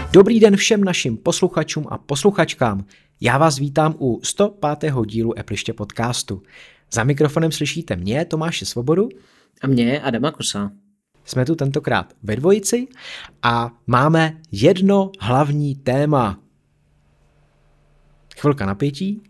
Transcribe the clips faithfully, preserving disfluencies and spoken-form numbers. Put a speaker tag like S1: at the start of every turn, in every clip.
S1: Dobrý den všem našim posluchačům a posluchačkám. Já vás vítám u sto pátého dílu Appliště podcastu. Za mikrofonem slyšíte mě, Tomáše Svobodu.
S2: A mě, Adama Kosa.
S1: Jsme tu tentokrát ve dvojici a máme jedno hlavní téma. Chvilka napětí.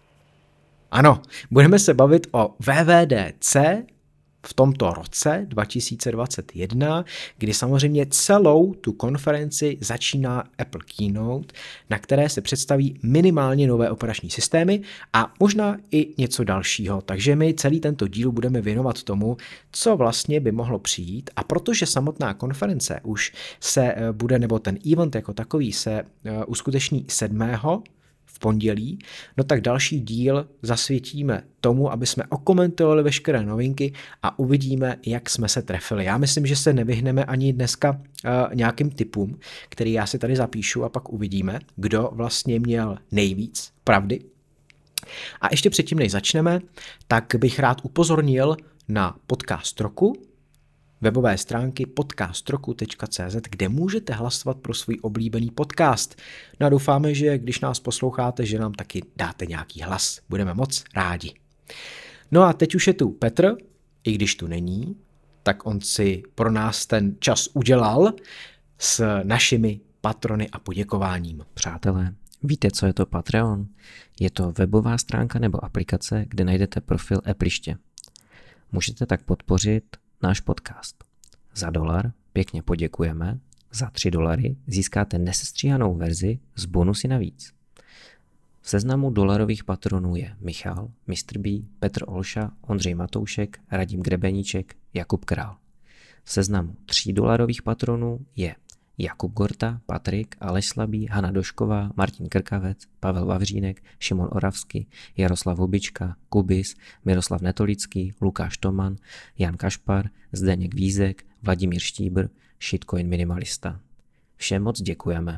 S1: Ano, budeme se bavit o W W D C v tomto roce dva tisíce dvacet jedna, kdy samozřejmě celou tu konferenci začíná Apple Keynote, na které se představí minimálně nové operační systémy a možná i něco dalšího. Takže my celý tento díl budeme věnovat tomu, co vlastně by mohlo přijít, a protože samotná konference už se bude, nebo ten event jako takový se uskuteční sedmého v pondělí, no tak další díl zasvětíme tomu, aby jsme okomentovali veškeré novinky a uvidíme, jak jsme se trefili. Já myslím, že se nevyhneme ani dneska uh, nějakým tipům, který já si tady zapíšu a pak uvidíme, kdo vlastně měl nejvíc pravdy. A ještě předtím, než začneme, tak bych rád upozornil na podcast roku, webové stránky podcast roku tečka cé zet, kde můžete hlasovat pro svůj oblíbený podcast. No a doufáme, že když nás posloucháte, že nám taky dáte nějaký hlas. Budeme moc rádi. No a teď už je tu Petr, i když tu není, tak on si pro nás ten čas udělal s našimi patrony a poděkováním.
S3: Přátelé, víte, co je to Patreon? Je to webová stránka nebo aplikace, kde najdete profil Appliště. Můžete tak podpořit náš podcast. Za dolar pěkně poděkujeme, za tři dolary získáte nesestříhanou verzi s bonusy navíc. V seznamu dolarových patronů je Michal, mister B, Petr Olša, Ondřej Matoušek, Radim Grebeníček, Jakub Král. V seznamu tří dolarových patronů je Jakub Gorta, Patrik, Aleš Slabý, Hana Došková, Martin Krkavec, Pavel Vavřínek, Šimon Oravský, Jaroslav Hubička, Kubis, Miroslav Netolický, Lukáš Toman, Jan Kašpar, Zdeněk Vízek, Vladimír Štíbr, Shitcoin Minimalista. Všem moc děkujeme.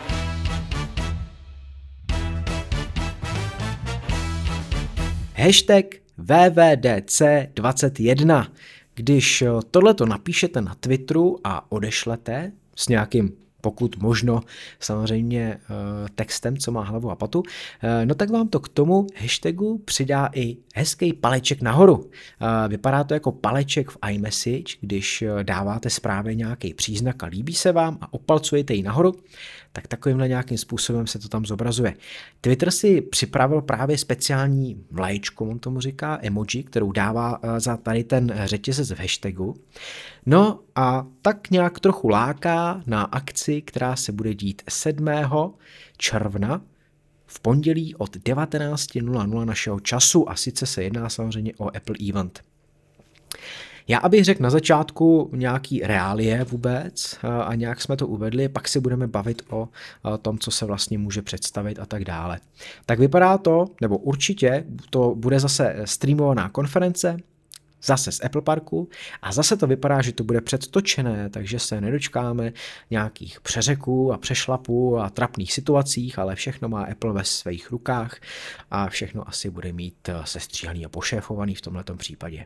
S1: Hashtag W W D C dvacet jedna. Když tohleto napíšete na Twitteru a odešlete s nějakým, pokud možno, samozřejmě textem, co má hlavu a patu, no tak vám to k tomu hashtagu přidá i hezký paleček nahoru. Vypadá to jako paleček v iMessage, když dáváte zprávě nějaký příznak a líbí se vám a opalcujete ji nahoru, tak takovýmhle nějakým způsobem se to tam zobrazuje. Twitter si připravil právě speciální vlaječku, on tomu říká emoji, kterou dává za tady ten řetězec v hashtagu. No a tak nějak trochu láká na akci, která se bude dít sedmého června v pondělí od devatenáct nula nula našeho času, a sice se jedná samozřejmě o Apple Event. Já abych řekl na začátku nějaký reálie vůbec a nějak jsme to uvedli, pak si budeme bavit o tom, co se vlastně může představit a tak dále. Tak vypadá to, nebo určitě to bude zase streamovaná konference, zase z Apple Parku, a zase to vypadá, že to bude předtočené, takže se nedočkáme nějakých přeřeků a přešlapů a trapných situacích, ale všechno má Apple ve svých rukách a všechno asi bude mít sestříhaný a pošéfovaný v tomhletom případě.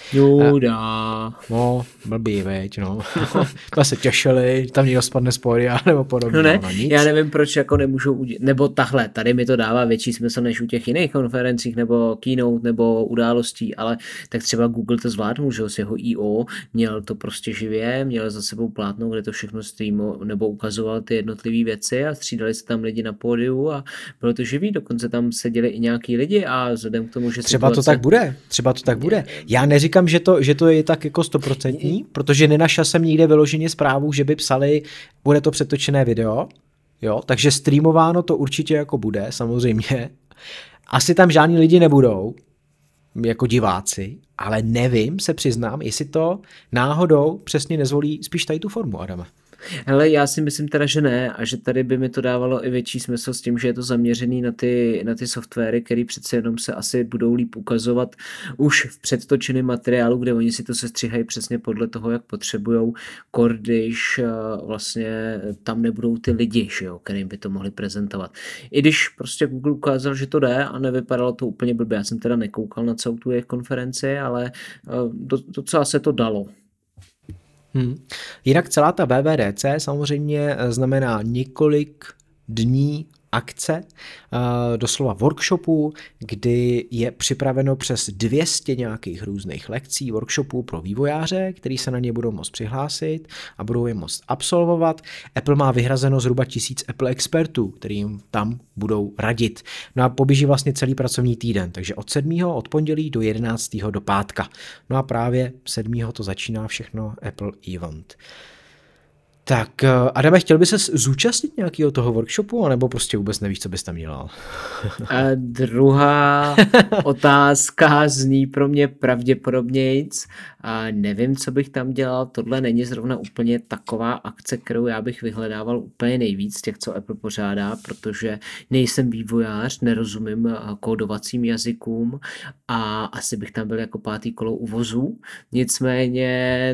S2: Juda.
S1: No, blbý, veď, no. To se těšili, tam někdo spadne z pódia nebo podobně.
S2: No ne,
S1: no, nic.
S2: Já nevím, proč jako nemůžou udělat, nebo tahle, tady mi to dává větší smysl než u těch jiných konferencích, nebo keynote, nebo událostí, ale tak třeba Google to zvládnul, že s jeho I O měl to prostě živě, měl za sebou plátno, kde to všechno streamo, nebo ukazoval ty jednotlivé věci a střídali se tam lidi na pódiu a bylo to živý, dokonce tam seděli i nějaký lidi a vzhledem k tomu, že
S1: třeba
S2: situace...
S1: to tak bude, třeba to tak bude. Já neříkám, že to, že to je tak jako stoprocentní, protože nenašel jsem nikde vyloženě zprávu, že by psali, bude to přetočené video, jo, takže streamováno to určitě jako bude, samozřejmě. Asi tam žádní lidi nebudou, jako diváci, ale nevím, se přiznám, jestli to náhodou přesně nezvolí spíš tady tu formu, Adame.
S2: Hele, já si myslím teda, že ne, a že tady by mi to dávalo i větší smysl s tím, že je to zaměřený na ty, na ty softwary, které přece jenom se asi budou líp ukazovat už v předtočeném materiálu, kde oni si to sestříhají přesně podle toho, jak potřebujou, když vlastně tam nebudou ty lidi, že jo, kterým by to mohli prezentovat. I když prostě Google ukázal, že to jde a nevypadalo to úplně blbě. Já jsem teda nekoukal na celou tu jejich konferenci, ale docela se to dalo.
S1: Hmm. Jinak celá ta W W D C samozřejmě znamená několik dní akce, doslova workshopů, kdy je připraveno přes dvě stě nějakých různých lekcí, workshopů pro vývojáře, kteří se na ně budou moct přihlásit a budou je moct absolvovat. Apple má vyhrazeno zhruba tisíc Apple expertů, který jim tam budou radit. No a poběží vlastně celý pracovní týden, takže od sedmého od pondělí do jedenáctého do pátka. No a právě sedmého to začíná všechno Apple Event. Tak, Adame, chtěl by se zúčastnit nějakého toho workshopu, anebo prostě vůbec nevíš, co bys tam dělal?
S2: A druhá otázka zní pro mě pravděpodobnějc. A nevím, co bych tam dělal. Tohle není zrovna úplně taková akce, kterou já bych vyhledával úplně nejvíc z těch, co Apple pořádá, protože nejsem vývojář, nerozumím kódovacím jazykům a asi bych tam byl jako pátý kolo u vozu. Nicméně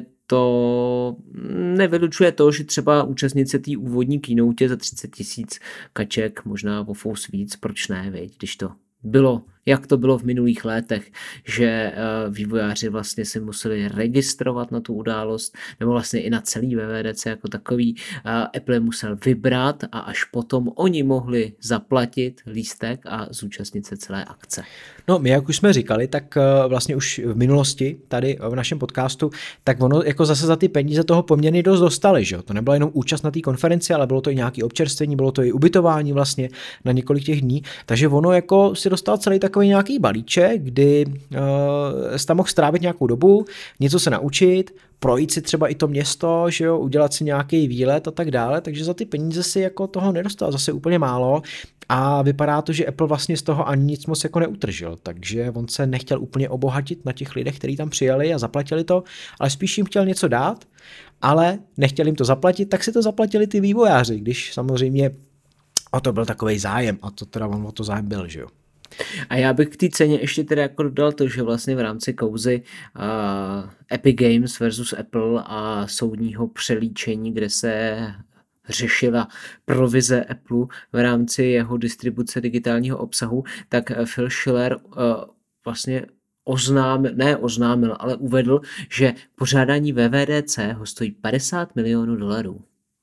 S2: to nevylučuje to, že třeba účastnice té úvodní keynote za třicet tisíc kaček, možná o fous víc, proč ne, viď, když to bylo, jak to bylo v minulých letech, že vývojáři vlastně si museli registrovat na tu událost, nebo vlastně i na celý W W D C jako takový. Apple musel vybrat a až potom oni mohli zaplatit lístek a zúčastnit se celé akce.
S1: No, my jak už jsme říkali, tak vlastně už v minulosti tady v našem podcastu, tak ono jako zase za ty peníze toho poměrně dost dostali, že jo? To nebyla jenom účast na té konferenci, ale bylo to i nějaké občerstvení, bylo to i ubytování vlastně na několik těch dní, takže ono jako si dostal celý takový nějaký balíček, kdy uh, jsi tam mohl strávit nějakou dobu, něco se naučit, projít si třeba i to město, že jo, udělat si nějaký výlet a tak dále, takže za ty peníze si jako toho nedostal zase úplně málo a vypadá to, že Apple vlastně z toho ani nic moc jako neutržil, takže on se nechtěl úplně obohatit na těch lidech, kteří tam přijeli a zaplatili to, ale spíš jim chtěl něco dát, ale nechtěl jim to zaplatit, tak si to zaplatili ty vývojáři, když samozřejmě o to byl takovej zájem a to teda on o to zájem byl, že jo.
S2: A já bych k té ceně ještě teda jako dodal to, že vlastně v rámci kauzy uh, Epic Games versus Apple a soudního přelíčení, kde se řešila provize Apple v rámci jeho distribuce digitálního obsahu, tak Phil Schiller uh, vlastně oznámil, ne oznámil, ale uvedl, že pořádání W W D C ho stojí padesát milionů dolarů.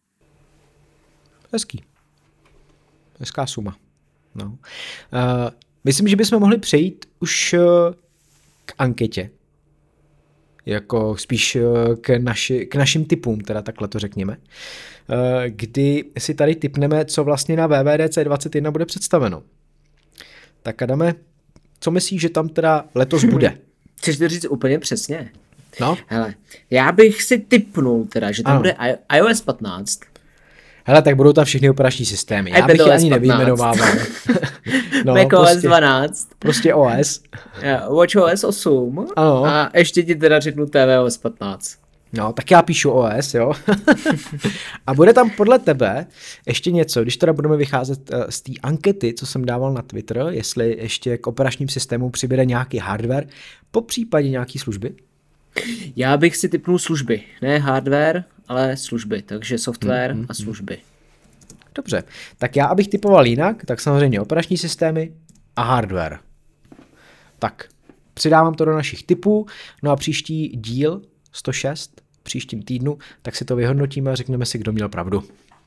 S1: Hezký. Hezká suma. No. Uh, myslím, že bychom mohli přejít už uh, k anketě. Jako spíš uh, k, naši, k našim tipům, teda takhle to řekněme. Uh, kdy si tady tipneme, co vlastně na W W D C dvacet jedna bude představeno. Tak Adame, co myslíš, že tam teda letos bude?
S2: Chceš to říct úplně přesně?
S1: No.
S2: Hele, já bych si tipnul teda, že tam
S1: ano.
S2: bude iOS patnáct.
S1: Hele, tak budou tam všechny operační systémy. Já bych je ani nevyjmenovával.
S2: No, macOS prostě, dvanáct.
S1: Prostě O S.
S2: watchOS osm.
S1: Ano.
S2: A ještě ti teda řeknu tvOS patnáct.
S1: No, tak já píšu O S, jo. A bude tam podle tebe ještě něco, když teda budeme vycházet z té ankety, co jsem dával na Twitter, jestli ještě k operačním systémům přibude nějaký hardware, po případě nějaký služby?
S2: Já bych si tipnul služby. Ne hardware, ale služby. Takže software
S1: hmm, hmm,
S2: a služby.
S1: Dobře. Tak já, abych typoval jinak, tak samozřejmě operační systémy a hardware. Tak, přidávám to do našich tipů, no a příští díl sto šest, příštím týdnu, tak si to vyhodnotíme a řekneme si, kdo měl pravdu.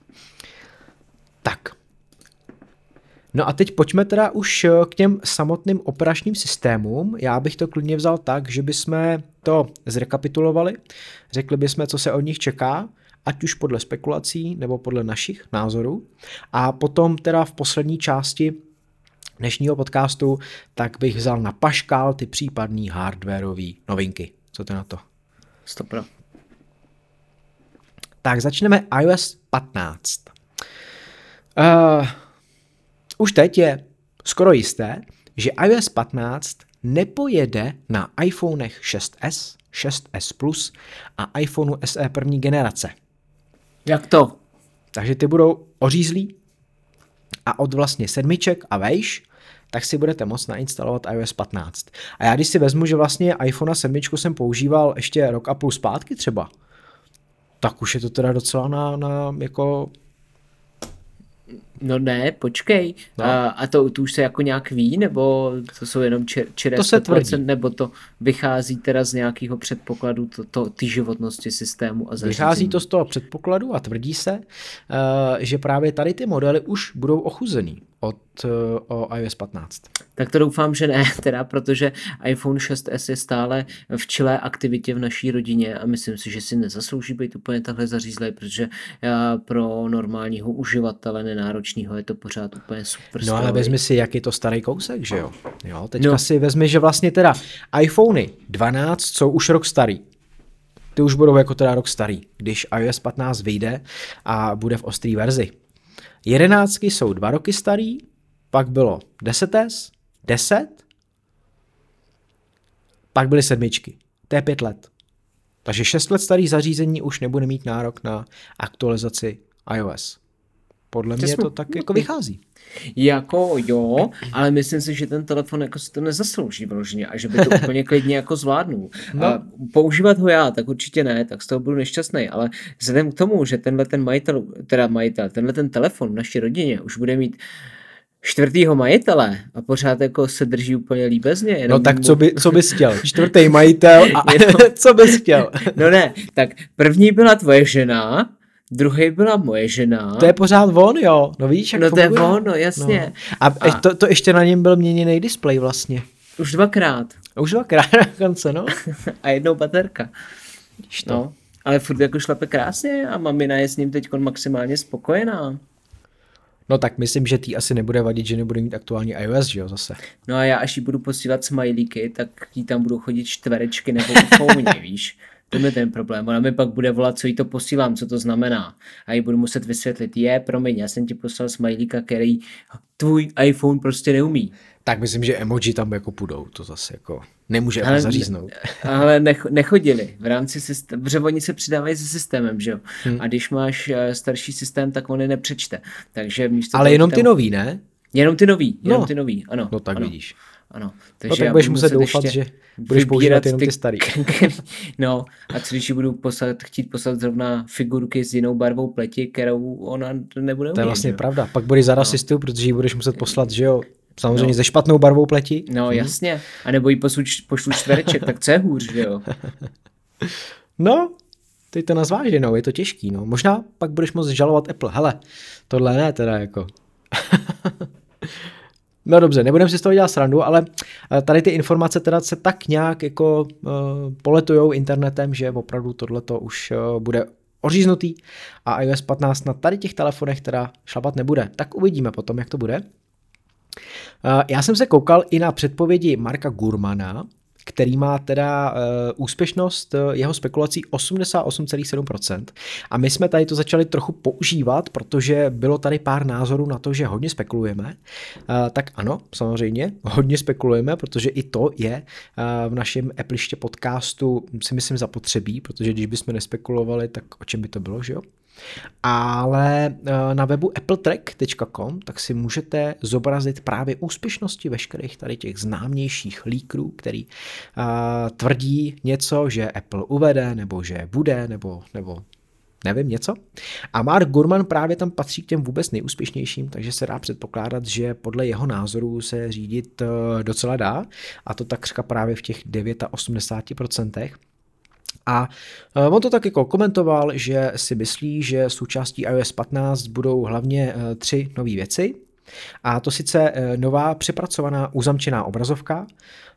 S1: Tak. No a teď pojďme teda už k těm samotným operačním systémům. Já bych to klidně vzal tak, že bychom to zrekapitulovali, řekli bychom, co se od nich čeká, ať už podle spekulací nebo podle našich názorů. A potom teda v poslední části dnešního podcastu tak bych vzal na paškál ty případný hardwareové novinky. Co to na to?
S2: Stopro.
S1: Tak začneme iOS patnáct. Uh, už teď je skoro jisté, že iOS patnáct nepojede na iPhonech šest es, šest es Plus a iPhoneu S E první generace.
S2: Jak to?
S1: Takže ty budou ořízlí a od vlastně sedmiček a vejš, tak si budete moct nainstalovat iOS patnáct. A já když si vezmu, že vlastně iPhone sedm jsem používal ještě rok a půl zpátky třeba, tak už je to teda docela na, na jako
S2: No ne, počkej.
S1: No.
S2: A, a to, to už se jako nějak ví, nebo to jsou jenom čer, čiré
S1: To se
S2: sto procent,
S1: tvrdí.
S2: nebo to vychází teda z nějakého předpokladu to, to, ty životnosti systému a zařízení?
S1: Vychází to z toho předpokladu a tvrdí se, uh, že právě tady ty modely už budou ochuzený od uh, o iOS patnáct.
S2: Tak to doufám, že ne, teda, protože iPhone šest es je stále v čilé aktivitě v naší rodině a myslím si, že si nezaslouží být úplně takhle zařízlej, protože já pro normálního uživatele nenáročného je to pořád úplně super.
S1: No ale
S2: stroj.
S1: vezmi si, jak je to starý kousek, že jo? jo teďka
S2: No.
S1: si vezmi, že vlastně teda iPhony dvanáct jsou už rok starý. Ty už budou jako teda rok starý, když iOS patnáct vyjde a bude v ostrý verzi. Jedenáctky jsou dva roky starý, pak bylo deset es, deset, pak byly sedmičky. To je pět let. Takže šest let starý zařízení už nebude mít nárok na aktualizaci iOS. Podle mě to tak jako vychází.
S2: Jako jo, ale myslím si, že ten telefon jako si to nezaslouží vložně a že by to úplně klidně jako zvládnul.
S1: No.
S2: A používat ho já, tak určitě ne, tak z toho budu nešťastný, ale vzhledem k tomu, že tenhle ten majitel, teda majitel, tenhle ten telefon v naší rodině už bude mít čtvrtýho majitele a pořád jako se drží úplně líbezně.
S1: No
S2: jenom
S1: tak
S2: mu-
S1: co, by, co bys chtěl? Čtvrtý majitel a
S2: Jenom-
S1: co bys chtěl?
S2: No ne, tak první byla tvoje žena, druhý byla moje žena.
S1: To je pořád on, jo. No vidíš, jak
S2: No to je
S1: funguje?
S2: on, no jasně.
S1: No. A, a to, to ještě na něm byl měněný displej vlastně.
S2: Už dvakrát.
S1: Už dvakrát na konce, no.
S2: A jednou baterka.
S1: Vidíš to.
S2: No, ale furt jako šlape krásně a mamina je s ním teď maximálně spokojená.
S1: No tak myslím, že tý asi nebude vadit, že nebude mít aktuální iOS, že jo, zase.
S2: No a já až jí budu posílat smajlíky, tak jí tam budou chodit čtverečky nebo ufouně, víš. To je ten problém. Ona mi pak bude volat, co jí to posílám, co to znamená. A jí budu muset vysvětlit, je, promiň, já jsem ti poslal smajlíka, který tvůj iPhone prostě neumí.
S1: Tak myslím, že emoji tam jako půjdou, to zase jako nemůže
S2: Ale-
S1: ale, zaříznout.
S2: Ale nech, nechodili v rámci systému, protože oni se přidávají se systémem, že jo.
S1: Hmm.
S2: A když máš eh, starší systém, tak on je nepřečte. Takže místo
S1: Ale
S2: toho
S1: jenom
S2: ti
S1: ty
S2: tam-
S1: nový, ne?
S2: Jenom ty nový, jenom
S1: No.
S2: ty nový, ano.
S1: No tak
S2: ano,
S1: vidíš.
S2: Ano.
S1: No tak
S2: já
S1: budeš
S2: budu
S1: muset doufat,
S2: ještě
S1: že budeš používat
S2: vybírat
S1: jenom ty starý.
S2: No, a co když ji budu poslat, chtít poslat zrovna figurky s jinou barvou pleti, kterou ona nebude umět,
S1: To je vlastně
S2: že jo?
S1: pravda. Pak budeš za rasistu, protože ji budeš muset poslat, že jo, samozřejmě se špatnou barvou pleti.
S2: No, jasně. A nebo jí pošlu, pošlu čtvereček, tak co je hůř, že jo?
S1: No, ty to nazváš jenom, je to těžký, no. Možná pak budeš moct žalovat Apple. Hele, tohle ne teda jako. No dobře, nebudeme si z toho dělat srandu, ale eh, tady ty informace teda se tak nějak jako uh, poletujou internetem, že opravdu tohleto už uh, bude oříznutý a iOS patnáct na tady těch telefonech teda šlapat nebude. Tak uvidíme potom, jak to bude. Uh, já jsem se koukal i na předpovědi Marka Gurmana, který má teda uh, úspěšnost uh, jeho spekulací osmdesát osm celá sedm procent. A my jsme tady to začali trochu používat, protože bylo tady pár názorů na to, že hodně spekulujeme. Uh, tak ano, samozřejmě, hodně spekulujeme, protože i to je uh, v našem Appliště podcastu, si myslím, zapotřebí, protože když bychom nespekulovali, tak o čem by to bylo, že jo? Ale na webu apple track tečka com tak si můžete zobrazit právě úspěšnosti veškerých tady těch známějších líkrů, který uh, tvrdí něco, že Apple uvede, nebo že bude, nebo, nebo nevím, něco. A Mark Gurman právě tam patří k těm vůbec nejúspěšnějším, takže se dá předpokládat, že podle jeho názoru se řídit uh, docela dá, a to takřka právě v těch osmdesát devět procent. A on to tak jako komentoval, že si myslí, že součástí iOS patnáct budou hlavně tři nové věci. A to sice nová přepracovaná uzamčená obrazovka,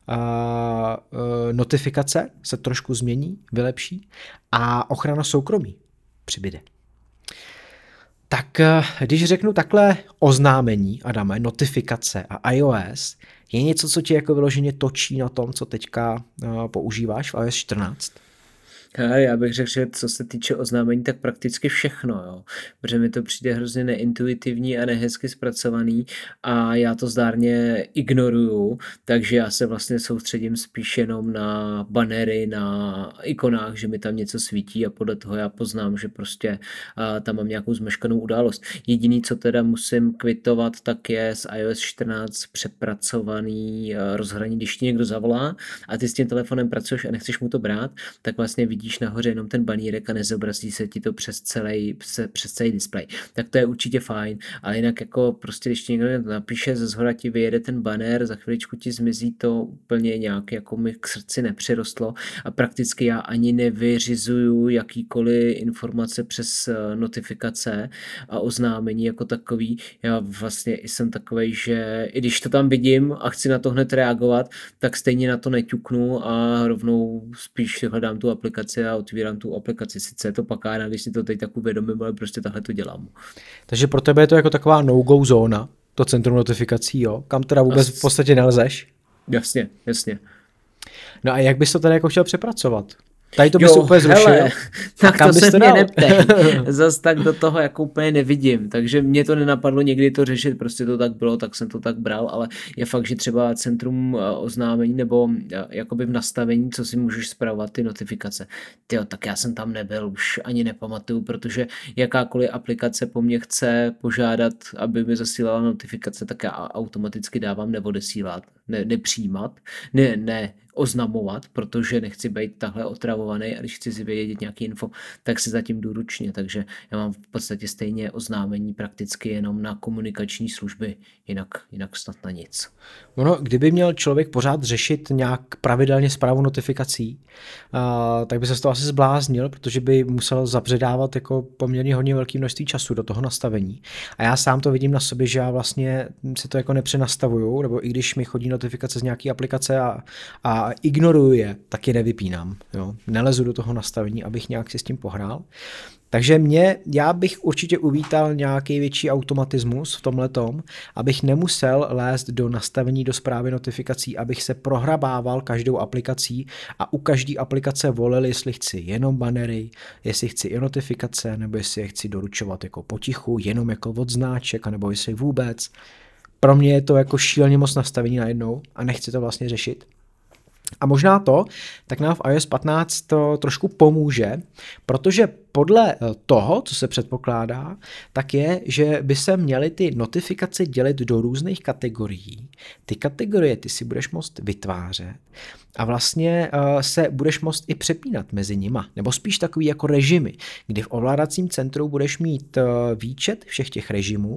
S1: a notifikace se trošku změní, vylepší a ochrana soukromí přibyde. Tak když řeknu takhle oznámení, Adame, notifikace a iOS, je něco, co tě jako vyloženě točí na tom, co teďka používáš v iOS čtrnáct?
S2: Já bych řekl, že co se týče oznámení, tak prakticky všechno, jo. Protože mi to přijde hrozně neintuitivní a nehezky zpracovaný a já to zdárně ignoruju, takže já se vlastně soustředím spíš jenom na banery, na ikonách, že mi tam něco svítí a podle toho já poznám, že prostě uh, tam mám nějakou zmeškanou událost. Jediný, co teda musím kvitovat, tak je z iOS čtrnáct přepracovaný uh, rozhraní, když ti někdo zavolá a ty s tím telefonem pracuješ a nechceš mu to brát, tak vlastně vidíš, vidíš nahoře jenom ten banírek a nezobrazí se ti to přes celý, přes, přes celý displej. Tak to je určitě fajn, ale jinak jako prostě, když ti někdo napíše, ze zhora ti vyjede ten banner, za chviličku ti zmizí, to úplně nějak jako mi k srdci nepřirostlo a prakticky já ani nevyřizuju jakýkoliv informace přes notifikace a oznámení jako takový. Já vlastně jsem takovej, že i když to tam vidím a chci na to hned reagovat, tak stejně na to neťuknu a rovnou spíš hledám tu aplikaci a otvírám tu aplikaci. Sice je to pakána, když si to teď tak uvědomím, ale prostě takhle to dělám.
S1: Takže pro tebe je to jako taková no-go zóna, to centrum notifikací, jo? Kam teda vůbec v podstatě nelzeš?
S2: Jasně, jasně.
S1: No a jak bys to tady jako chtěl přepracovat? Tady to bys jo, úplně zrušil. Hele,
S2: tak to se mě neptej. Zas tak do toho jako úplně nevidím, takže mě to nenapadlo někdy to řešit, prostě to tak bylo, tak jsem to tak bral, ale je fakt, že třeba centrum oznámení nebo jakoby v nastavení, co si můžeš spravovat ty notifikace. Tyjo, tak já jsem tam nebyl, už ani nepamatuju, protože jakákoliv aplikace po mně chce požádat, aby mi zasílala notifikace, tak já automaticky dávám neodesílat, ne, nepřijímat, ne, ne oznamovat, protože nechci být takhle otravovaný a když chci si vědět nějaký info, tak si zatím jdu ručně, takže já mám v podstatě stejně oznámení prakticky jenom na komunikační služby, jinak, jinak snad na nic.
S1: Ono, kdyby měl člověk pořád řešit nějak pravidelně správu notifikací, uh, tak by se z toho asi zbláznil, protože by musel zabředávat jako poměrně hodně velké množství času do toho nastavení. A já sám to vidím na sobě, že já vlastně si to jako nepřenastavuju, nebo i když mi chodí notifikace z nějaké aplikace a, a ignoruju je, tak je nevypínám. Jo. Nelezu do toho nastavení, abych nějak si s tím pohrál. Takže mě, já bych určitě uvítal nějaký větší automatismus v tomhletom, abych nemusel lézt do nastavení do správy notifikací, abych se prohrabával každou aplikací a u každé aplikace volil, jestli chci jenom bannery, jestli chci i notifikace, nebo jestli je chci doručovat jako potichu, jenom jako odznáček, nebo jestli vůbec. Pro mě je to jako šíleně moc nastavení najednou a nechci to vlastně řešit. A možná to, tak nám v iOS patnáct to trošku pomůže, protože podle toho, co se předpokládá, tak je, že by se měly ty notifikace dělit do různých kategorií. Ty kategorie ty si budeš moct vytvářet a vlastně uh, se budeš moct i přepínat mezi nima, nebo spíš takový jako režimy, kdy v ovládacím centru budeš mít uh, výčet všech těch režimů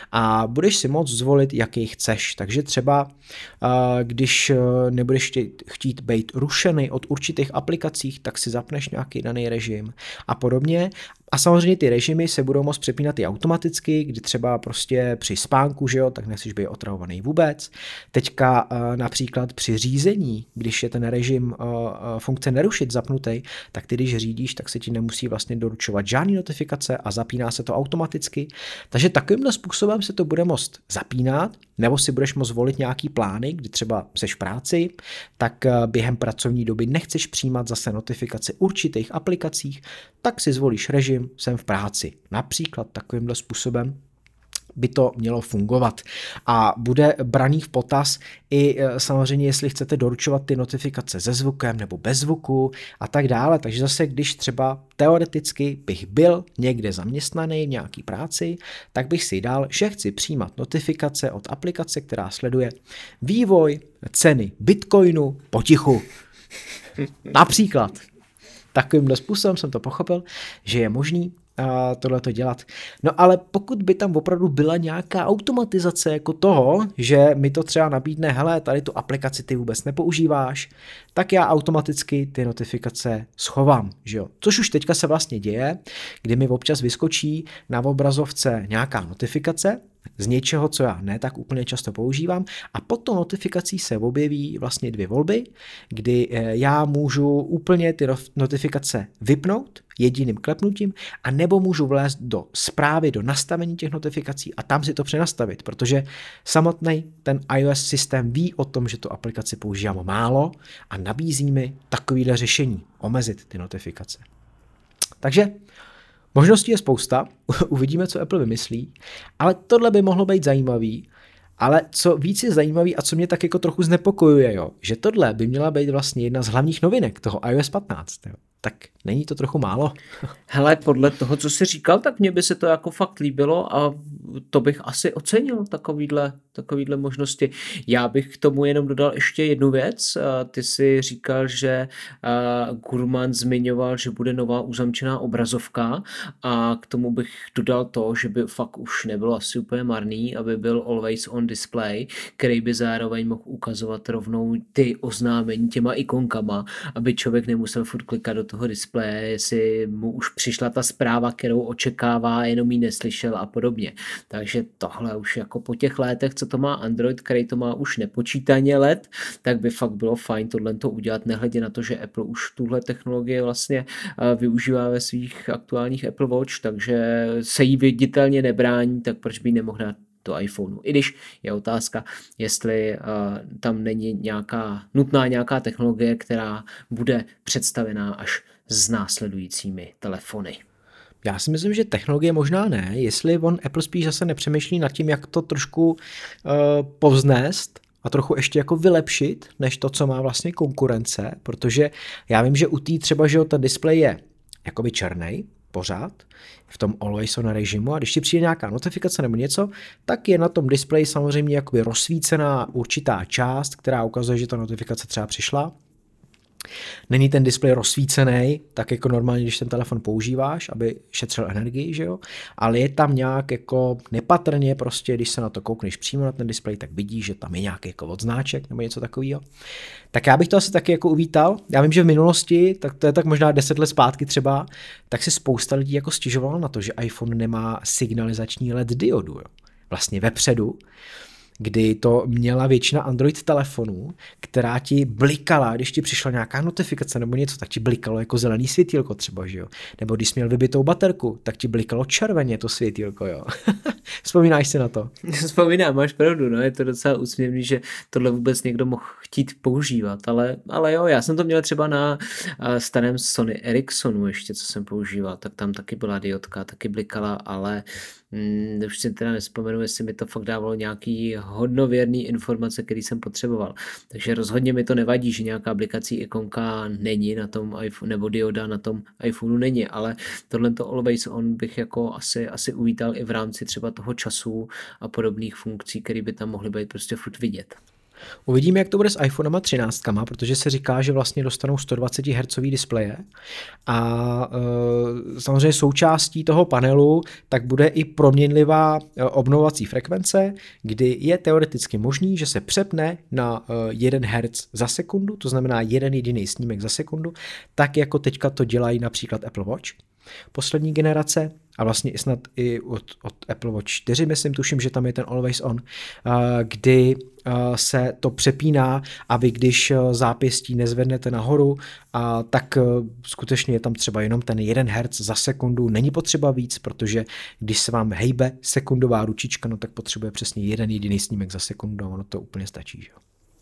S1: a budeš si moct zvolit, jaký chceš. Takže třeba, uh, když uh, nebudeš chtít být rušený od určitých aplikací, tak si zapneš nějaký daný režim a podobně. A samozřejmě ty režimy se budou moct přepínat i automaticky, kdy třeba prostě při spánku, že jo, tak nechceš být otravovaný vůbec. Teďka uh, například při řízení, když je ten režim uh, uh, funkce nerušit zapnutý, tak ty když řídíš, tak se ti nemusí vlastně doručovat žádný notifikace a zapíná se to automaticky. Takže takovýmhle způsobem se to bude moct zapínat, nebo si budeš moct volit nějaký plány, kdy třeba seš v práci, tak uh, během pracovní doby nechceš přijímat zase notifikace určitých aplikacích, tak si zvolíš režim, jsem v práci. Například takovýmhle způsobem by to mělo fungovat. A bude braný v potaz i samozřejmě, jestli chcete doručovat ty notifikace se zvukem nebo bez zvuku a tak dále. Takže zase, když třeba teoreticky bych byl někde zaměstnaný v nějaký práci, tak bych si dal, že chci přijímat notifikace od aplikace, která sleduje vývoj ceny Bitcoinu potichu. Například. Takovýmhle způsobem jsem to pochopil, že je možný tohleto dělat. No ale pokud by tam opravdu byla nějaká automatizace jako toho, že mi to třeba nabídne, hele, tady tu aplikaci ty vůbec nepoužíváš, tak já automaticky ty notifikace schovám, že jo. Což už teďka se vlastně děje, kdy mi občas vyskočí na obrazovce nějaká notifikace z něčeho, co já ne tak úplně často používám a pod tou notifikací se objeví vlastně dvě volby, kdy já můžu úplně ty notifikace vypnout jediným klepnutím a nebo můžu vlézt do zprávy, do nastavení těch notifikací a tam si to přenastavit, protože samotný ten iOS systém ví o tom, že tu aplikaci používám málo a nabízí mi takovýhle řešení, omezit ty notifikace. Takže možností je spousta, uvidíme, co Apple vymyslí, ale tohle by mohlo být zajímavý, ale co víc je zajímavý a co mě tak jako trochu znepokojuje, jo, že tohle by měla být vlastně jedna z hlavních novinek toho iOS patnáct. Jo. tak není to trochu málo?
S2: Hele, podle toho, co jsi říkal, tak mně by se to jako fakt líbilo a to bych asi ocenil takovýhle, takovýhle možnosti. Já bych k tomu jenom dodal ještě jednu věc. Ty jsi říkal, že Gurman zmiňoval, že bude nová uzamčená obrazovka a k tomu bych dodal to, že by fakt už nebylo asi úplně marný, aby byl always on display, který by zároveň mohl ukazovat rovnou ty oznámení těma ikonkama, aby člověk nemusel furt klikat do toho displeje, jestli mu už přišla ta zpráva, kterou očekává, jenom ji neslyšel a podobně. Takže tohle už jako po těch létech, co to má Android, který to má už nepočítaně let, tak by fakt bylo fajn tohle to udělat, nehledě na to, že Apple už tuhle technologii vlastně využívá ve svých aktuálních Apple Watch, takže se jí viditelně nebrání, tak proč by ji nemohl dát do iPhoneu. I když je otázka, jestli uh, tam není nějaká nutná nějaká technologie, která bude představená až s následujícími telefony.
S1: Já si myslím, že technologie možná ne, jestli on Apple spíš zase nepřemýšlí nad tím, jak to trošku uh, povznést a trochu ještě jako vylepšit, než to, co má vlastně konkurence, protože já vím, že u té třeba, že ten displej je jakoby černej, pořád, v tom always on režimu a když ti přijde nějaká notifikace nebo něco, tak je na tom displeji samozřejmě jakoby rozsvícená určitá část, která ukazuje, že ta notifikace třeba přišla. Není ten displej rozsvícený, tak jako normálně, když ten telefon používáš, aby šetřil energii, že jo? Ale je tam nějak jako nepatrně prostě, když se na to koukneš přímo na ten displej, tak vidíš, že tam je nějaký jako odznáček nebo něco takového. Tak já bych to asi taky jako uvítal. Já vím, že v minulosti, tak to je tak možná deset let zpátky třeba, tak si spousta lidí jako stěžovalo na to, že iPhone nemá signalizační L E D diodu, jo? Vlastně vepředu, kdy to měla většina Android telefonů, která ti blikala, když ti přišla nějaká notifikace nebo něco, tak ti blikalo jako zelený světýlko třeba, že jo. Nebo když jsi měl vybitou baterku, tak ti blikalo červeně to světýlko, jo. Vzpomínáš si na to?
S2: Vzpomínám, máš pravdu, no, je to docela úsměvný, že tohle vůbec někdo mohl chtít používat, ale, ale jo, já jsem to měl třeba na starém Sony Ericssonu ještě, co jsem používal, tak tam taky byla diodka, taky blikala, ale mm, už si teda nespomenu, jestli mi to fakt dávalo nějaký hodnověrný informace, který jsem potřeboval. Takže rozhodně mi to nevadí, že nějaká blikací ikonka není na tom iPhone, nebo dioda na tom iPhoneu není, ale tohle to always on bych jako asi, asi uvítal i v rámci třeba toho času a podobných funkcí, které by tam mohly být prostě furt vidět.
S1: Uvidíme, jak to bude s iPhonema třináct, protože se říká, že vlastně dostanou sto dvacet hertzový displeje a e, samozřejmě součástí toho panelu tak bude i proměnlivá obnovovací frekvence, kdy je teoreticky možný, že se přepne na jeden hertz za sekundu, to znamená jeden jediný snímek za sekundu, tak jako teďka to dělají například Apple Watch poslední generace a vlastně i snad i od, od Apple Watch čtyři, myslím, tuším, že tam je ten Always On, kdy se to přepíná a vy, když zápěstí nezvednete nahoru, tak skutečně je tam třeba jenom ten jeden hertz za sekundu, není potřeba víc, protože když se vám hejbe sekundová ručička, no tak potřebuje přesně jeden jediný snímek za sekundu a ono to úplně stačí. Že?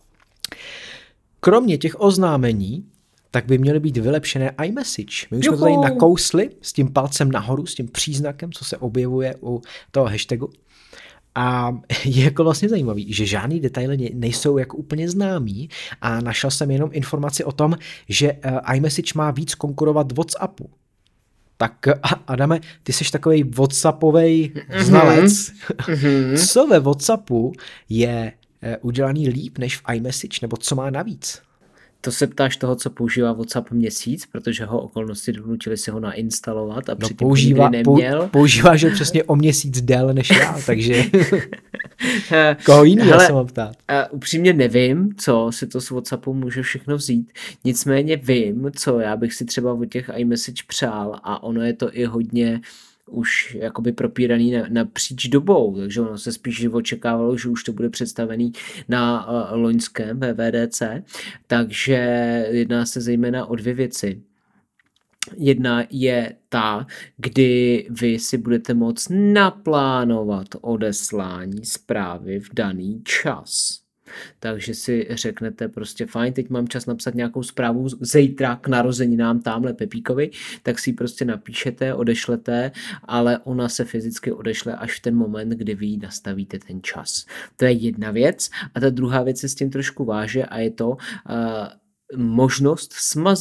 S1: Kromě těch oznámení tak by měly být vylepšené iMessage. My už jsme to tady nakousli s tím palcem nahoru, s tím příznakem, co se objevuje u toho hashtagu. A je jako vlastně zajímavý, že žádný detaily nejsou jako úplně známý a našel jsem jenom informaci o tom, že iMessage má víc konkurovat WhatsAppu. Tak Adame, ty jsi takovej WhatsAppovej znalec. Mm-hmm. Co ve WhatsAppu je udělaný líp než v iMessage, nebo co má navíc?
S2: To se ptáš toho, co používá WhatsApp měsíc, protože ho okolnosti donutili si ho nainstalovat a
S1: no,
S2: předtím
S1: používá,
S2: nikdy neměl.
S1: Používá, že přesně o měsíc déle než já, takže koho jiného se mám ptát.
S2: Upřímně nevím, co si to z WhatsAppu může všechno vzít, nicméně vím, co já bych si třeba od těch iMessage přál a ono je to i hodně už jakoby propíraný napříč dobou, takže ono se spíš očekávalo, že už to bude představený na uh, loňském W W D C, takže jedná se zejména o dvě věci. Jedna je ta, kdy vy si budete moct naplánovat odeslání zprávy v daný čas. Takže si řeknete prostě fajn, teď mám čas napsat nějakou zprávu zítra k narozeninám tamhle Pepíkovi, tak si ji prostě napíšete, odešlete, ale ona se fyzicky odešle až v ten moment, kdy vy nastavíte ten čas. To je jedna věc a ta druhá věc se s tím trošku váže a je to uh, možnost smazat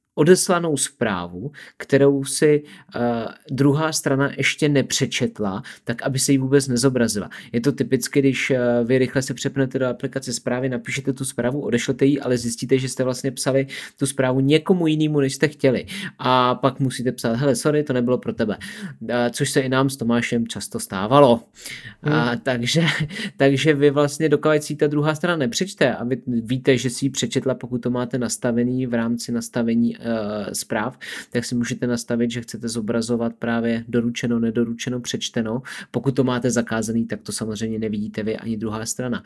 S2: odeslanou zprávu, kterou si uh, druhá strana ještě nepřečetla, tak aby se jí vůbec nezobrazila. Je to typicky, když uh, vy rychle se přepnete do aplikace zprávy, napíšete tu zprávu, odešlete ji, ale zjistíte, že jste vlastně psali tu zprávu někomu jinému, než jste chtěli. A pak musíte psát, hele, sorry, to nebylo pro tebe. Uh, což se i nám s Tomášem často stávalo. Hmm. Uh, takže, takže vy vlastně dokud si ta druhá strana nepřečte a vy víte, že si ji přečetla, pokud to máte nastavený v rámci nastavení zpráv, tak si můžete nastavit, že chcete zobrazovat právě doručeno, nedoručeno, přečteno. Pokud to máte zakázaný, tak to samozřejmě nevidíte vy ani druhá strana.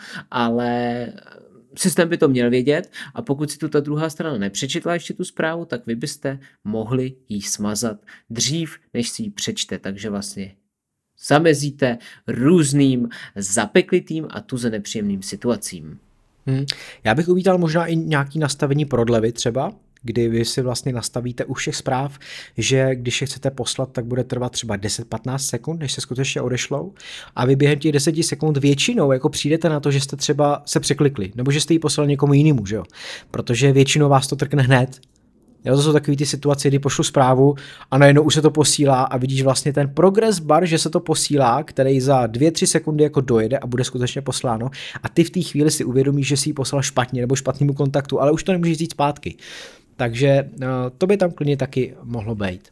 S2: Ale systém by to měl vědět a pokud si tu ta druhá strana nepřečetla ještě tu zprávu, tak vy byste mohli jí smazat dřív, než si ji přečte. Takže vlastně zamezíte různým zapeklitým a tuze nepříjemným situacím.
S1: Hmm. Já bych uvítal možná i nějaké nastavení prodlevy třeba, kdy vy si vlastně nastavíte u všech zpráv, že když je chcete poslat, tak bude trvat třeba deset patnáct sekund, než se skutečně odešlou a vy během těch deseti sekund většinou jako přijdete na to, že jste třeba se překlikli, nebo že jste ji poslali někomu jinému, že jo? Protože většinou vás to trkne hned. Jo, to jsou takové ty situace, kdy pošlu zprávu a najednou už se to posílá a vidíš vlastně ten progress bar, že se to posílá, který za dvě tři sekundy jako dojede a bude skutečně posláno a ty v té chvíli si uvědomíš, že si ji poslal špatně nebo špatnému kontaktu, ale už to nemůžeš říct zpátky. Takže to by tam klidně taky mohlo být.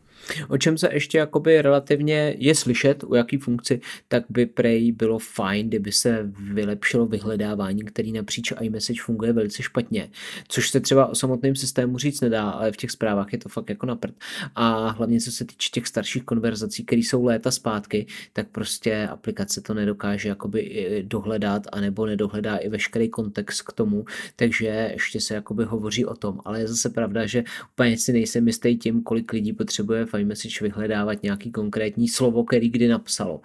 S2: O čem se ještě jakoby relativně je slyšet, u jaký funkci, tak by prej bylo fajn, kdyby se vylepšilo vyhledávání, který napříč iMessage funguje velice špatně, což se třeba o samotném systému říct nedá, ale v těch zprávách je to fakt jako na prd. A hlavně co se týče těch starších konverzací, které jsou léta zpátky, tak prostě aplikace to nedokáže jakoby dohledat, anebo nedohledá i veškerý kontext k tomu, takže ještě se jakoby hovoří o tom, ale je zase pravda, že úplně si nejsem jistý tím, kolik lidí potřebuje v iMessage vyhledávat nějaký konkrétní slovo, který kdy napsalo.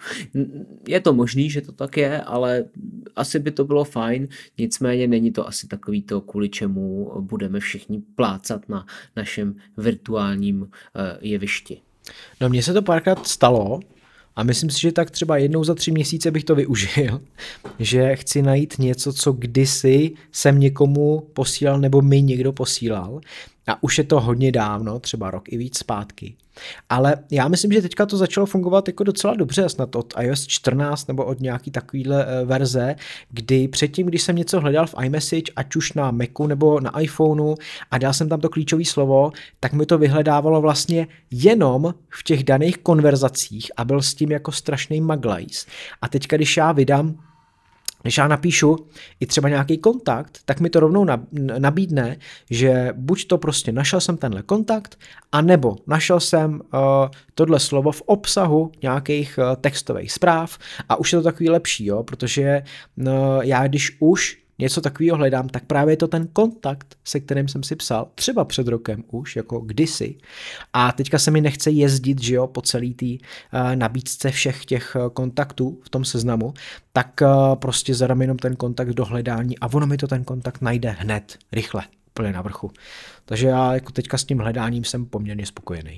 S2: Je to možný, že to tak je, ale asi by to bylo fajn, nicméně není to asi takový to, kvůli čemu budeme všichni plácat na našem virtuálním uh, jevišti.
S1: No mně se to párkrát stalo a myslím si, že tak třeba jednou za tři měsíce bych to využil, že chci najít něco, co kdysi jsem někomu posílal nebo mi někdo posílal a už je to hodně dávno, třeba rok i víc zpátky. Ale já myslím, že teďka to začalo fungovat jako docela dobře, snad od i O S čtrnáct nebo od nějaký takovýhle verze, kdy předtím, když jsem něco hledal v iMessage, ať už na Macu nebo na iPhoneu a dal jsem tam to klíčové slovo, tak mi to vyhledávalo vlastně jenom v těch daných konverzacích a byl s tím jako strašný maglajs. A teďka, když já vydám Když já napíšu i třeba nějaký kontakt, tak mi to rovnou nabídne, že buď to prostě našel jsem tenhle kontakt, anebo našel jsem uh, tohle slovo v obsahu nějakých uh, textových zpráv a už je to takový lepší, jo, protože uh, já když už něco takového hledám, tak právě je to ten kontakt, se kterým jsem si psal, třeba před rokem už, jako kdysi. A teďka se mi nechce jezdit, že jo, po celý té uh, nabídce všech těch uh, kontaktů v tom seznamu, tak uh, prostě zadám jenom ten kontakt do hledání a ono mi to ten kontakt najde hned, rychle, úplně na vrchu. Takže já jako teďka s tím hledáním jsem poměrně spokojený.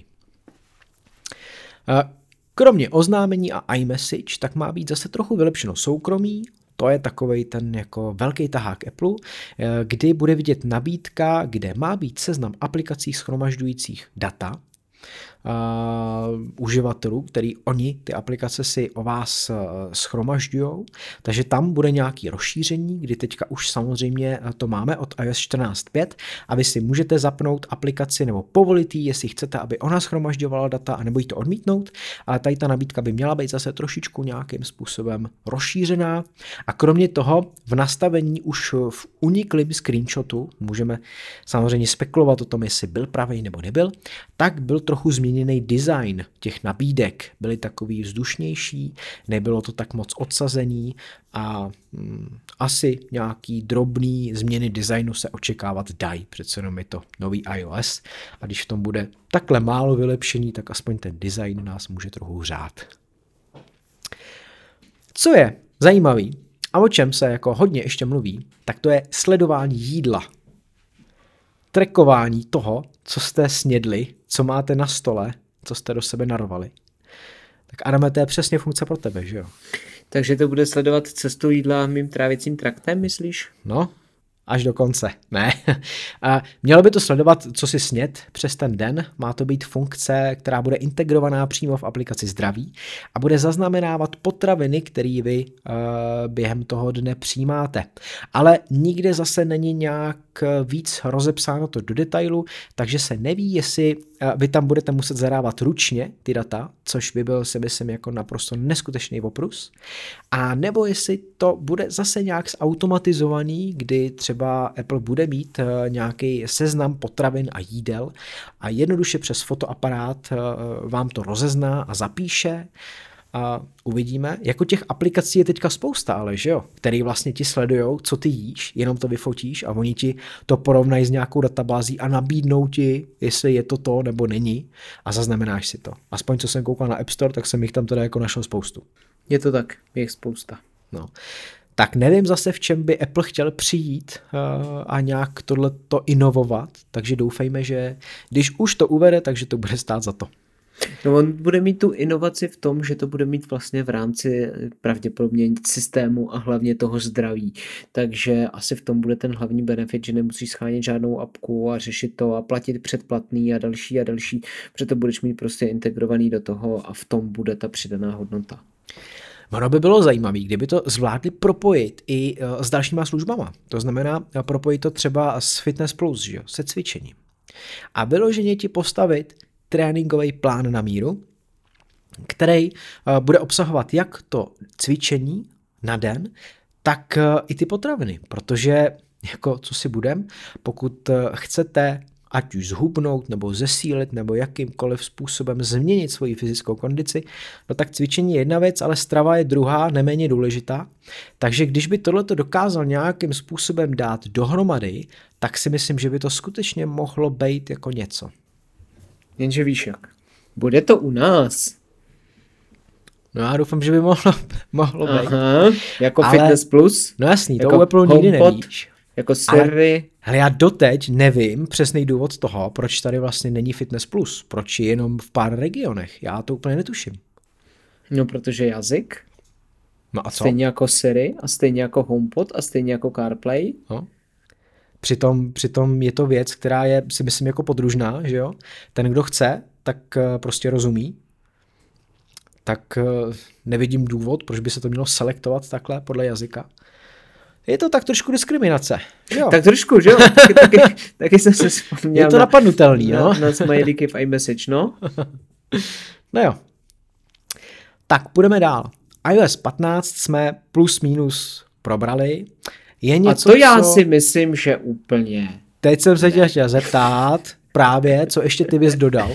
S1: Uh, kromě oznámení a iMessage, tak má být zase trochu vylepšeno soukromí. To je takovej ten jako velký tahák Apple, kdy bude vidět nabídka, kde má být seznam aplikací shromažďujících data uh, uživatelů, který oni ty aplikace si o vás uh, shromažďujou, takže tam bude nějaký rozšíření, kdy teďka už samozřejmě to máme od i O S čtrnáct tečka pět a vy si můžete zapnout aplikaci nebo povolit jí, jestli chcete, aby ona shromažďovala data, anebo jí to odmítnout, ale tady ta nabídka by měla být zase trošičku nějakým způsobem rozšířená a kromě toho v nastavení už v uniklém screenshotu, můžeme samozřejmě spekulovat o tom, jestli byl pravý nebo nebyl, tak byl trochu změněný design těch nabídek, byly takový vzdušnější, nebylo to tak moc odsazený a hm, asi nějaký drobný změny designu se očekávat dají, přece jenom je to nový iOS a když v tom bude takhle málo vylepšení, tak aspoň ten design nás může trochu hřát. Co je zajímavý a o čem se jako hodně ještě mluví, tak to je sledování jídla. Trackování toho, co jste snědli, co máte na stole, co jste do sebe narovali. Tak Adame, to je přesně funkce pro tebe, že jo?
S2: Takže to bude sledovat cestu jídla mým trávicím traktem, myslíš?
S1: No, až do konce. Ne. A mělo by to sledovat, co si snět přes ten den. Má to být funkce, která bude integrovaná přímo v aplikaci Zdraví a bude zaznamenávat potraviny, které vy uh, během toho dne přijímáte. Ale nikde zase není nějak víc rozepsáno to do detailu, takže se neví, jestli uh, vy tam budete muset zadávat ručně ty data, což by byl, si myslím, jako naprosto neskutečný oprus. A nebo jestli to bude zase nějak zautomatizovaný, kdy třeba Apple bude mít nějaký seznam potravin a jídel a jednoduše přes fotoaparát vám to rozezná a zapíše a uvidíme. Jako těch aplikací je teďka spousta, ale že jo, který vlastně ti sledujou, co ty jíš, jenom to vyfotíš a oni ti to porovnají s nějakou databází a nabídnou ti, jestli je to to nebo není a zaznamenáš si to. Aspoň co jsem koukal na App Store, tak jsem jich tam teda jako našel spoustu.
S2: Je to tak, je jich spousta.
S1: No. Tak nevím zase, v čem by Apple chtěl přijít uh, a nějak tohleto inovovat, takže doufejme, že když už to uvede, takže to bude stát za to.
S2: No on bude mít tu inovaci v tom, že to bude mít vlastně v rámci pravděpodobně systému a hlavně toho zdraví. Takže asi v tom bude ten hlavní benefit, že nemusíš schánět žádnou apku a řešit to a platit předplatný a další a další, protože to budeš mít prostě integrovaný do toho a v tom bude ta přidaná hodnota.
S1: Ono by bylo zajímavé, kdyby to zvládli propojit i s dalšíma službama. To znamená propojit to třeba s Fitness Plus, že jo, se cvičením. A vyloženě ti postavit tréninkový plán na míru, který bude obsahovat jak to cvičení na den, tak i ty potraviny. Protože, jako co si budem, pokud chcete ať už zhubnout, nebo zesílit, nebo jakýmkoliv způsobem změnit svoji fyzickou kondici, no tak cvičení je jedna věc, ale strava je druhá, neméně důležitá. Takže když by tohleto dokázal nějakým způsobem dát dohromady, tak si myslím, že by to skutečně mohlo být jako něco.
S2: Jenže víš jak, bude to u nás.
S1: No já doufám, že by mohlo, mohlo být.
S2: Aha, jako ale, Fitness Plus.
S1: No jasný,
S2: jako
S1: to u Apple nikdy nevíš.
S2: Jako Siri.
S1: Ale já doteď nevím přesný důvod toho, proč tady vlastně není Fitness Plus. Proč je jenom v pár regionech. Já to úplně netuším.
S2: No, protože jazyk.
S1: No a co?
S2: Stejně jako Siri a stejně jako HomePod a stejně jako CarPlay.
S1: No. Přitom, přitom je to věc, která je, si myslím, jako podružná, že jo? Ten, kdo chce, tak prostě rozumí. Tak nevidím důvod, proč by se to mělo selektovat takhle podle jazyka. Je to tak trošku diskriminace. Jo.
S2: Tak trošku, že jo? Taky, taky, taky jsem se vzpomněl.
S1: Je to
S2: na,
S1: napadnutelný, no?
S2: Na, na smajlíky v iMessage, no?
S1: No jo. Tak, půjdeme dál. iOS patnáct jsme plus minus probrali. Je něco,
S2: a to já
S1: co...
S2: si myslím, že úplně...
S1: Teď jsem se tě chtěl zeptat právě, co ještě ty bys dodal.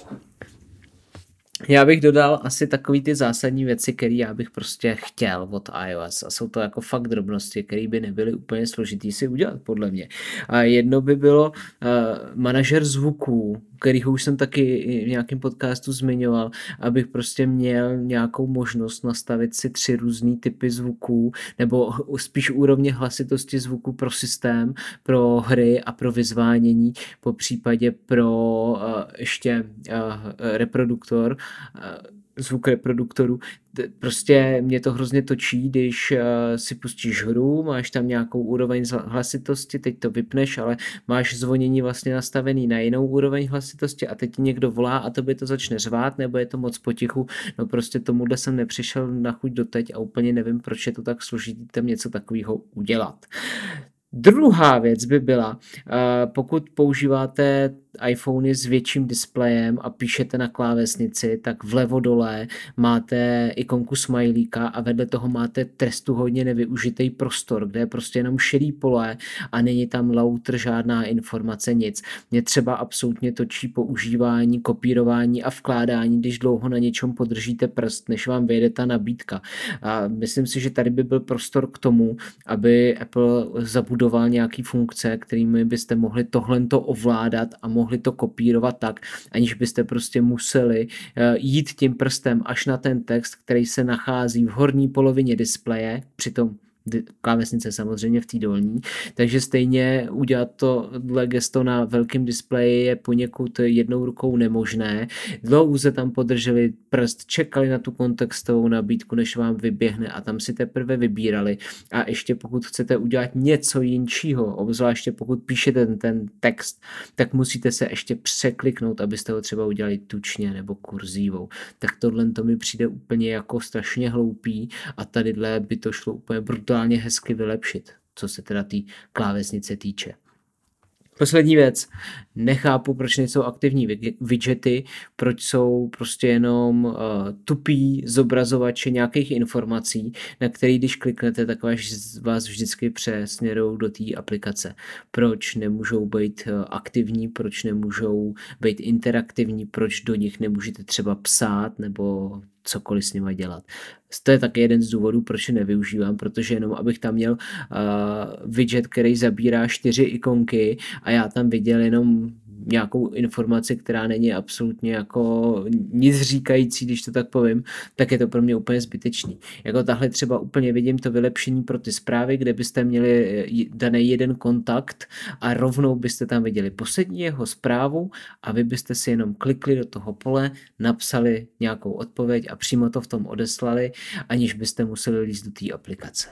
S2: Já bych dodal asi takový ty zásadní věci, které já bych prostě chtěl od iOS a jsou to jako fakt drobnosti, které by nebyly úplně složitý si udělat, podle mě. A jedno by bylo uh, manažer zvuků, kterýho už jsem taky v nějakém podcastu zmiňoval, abych prostě měl nějakou možnost nastavit si tři různý typy zvuků, nebo spíš úrovně hlasitosti zvuků pro systém, pro hry a pro vyzvánění, po případě pro uh, ještě uh, reproduktor, zvuk reproduktoru. Prostě mě to hrozně točí, když si pustíš hru, máš tam nějakou úroveň hlasitosti, teď to vypneš, ale máš zvonění vlastně nastavený na jinou úroveň hlasitosti a teď ti někdo volá a tobě to začne řvát, nebo je to moc potichu. No prostě tomuhle jsem nepřišel na chuť doteď a úplně nevím, proč je to tak složitý tam něco takového udělat. Druhá věc by byla, pokud používáte iPhony s větším displejem a píšete na klávesnici, tak vlevo dole máte ikonku smajlíka a vedle toho máte trestuhodně nevyužitý prostor, kde je prostě jenom šedý pole a není tam louter, žádná informace, nic. Mě třeba absolutně točí používání, kopírování a vkládání, když dlouho na něčem podržíte prst, než vám vyjde ta nabídka. A myslím si, že tady by byl prostor k tomu, aby Apple zabudoval nějaký funkce, kterými byste mohli tohleto ovládat a mohli to kopírovat tak, aniž byste prostě museli jít tím prstem až na ten text, který se nachází v horní polovině displeje, přitom klávesnice samozřejmě v té dolní, takže stejně udělat tohle gesto na velkém displeji je poněkud jednou rukou nemožné. Dlouho se tam podrželi prst, čekali na tu kontextovou nabídku, než vám vyběhne a tam si teprve vybírali. A ještě pokud chcete udělat něco jinčího, obzvláště pokud píšete ten, ten text, tak musíte se ještě překliknout, abyste ho třeba udělali tučně nebo kurzívou. Tak tohle to mi přijde úplně jako strašně hloupý a tadyhle by to šlo úplně brutálně hezky vylepšit, co se teda té klávesnice týče. Poslední věc. Nechápu, proč nejsou aktivní widgety, proč jsou prostě jenom uh, tupý zobrazovače nějakých informací, na který když kliknete, tak vás vždycky přesměrou do té aplikace. Proč nemůžou být uh, aktivní, proč nemůžou být interaktivní, proč do nich nemůžete třeba psát nebo cokoliv s nima dělat. To je taky jeden z důvodů, proč je nevyužívám, protože jenom abych tam měl uh, widget, který zabírá čtyři ikonky a já tam viděl jenom nějakou informaci, která není absolutně jako nic říkající, když to tak povím, tak je to pro mě úplně zbytečný. Jako tahle třeba úplně vidím to vylepšení pro ty zprávy, kde byste měli daný jeden kontakt a rovnou byste tam viděli poslední jeho zprávu a vy byste si jenom klikli do toho pole, napsali nějakou odpověď a přímo to v tom odeslali, aniž byste museli líst do té aplikace.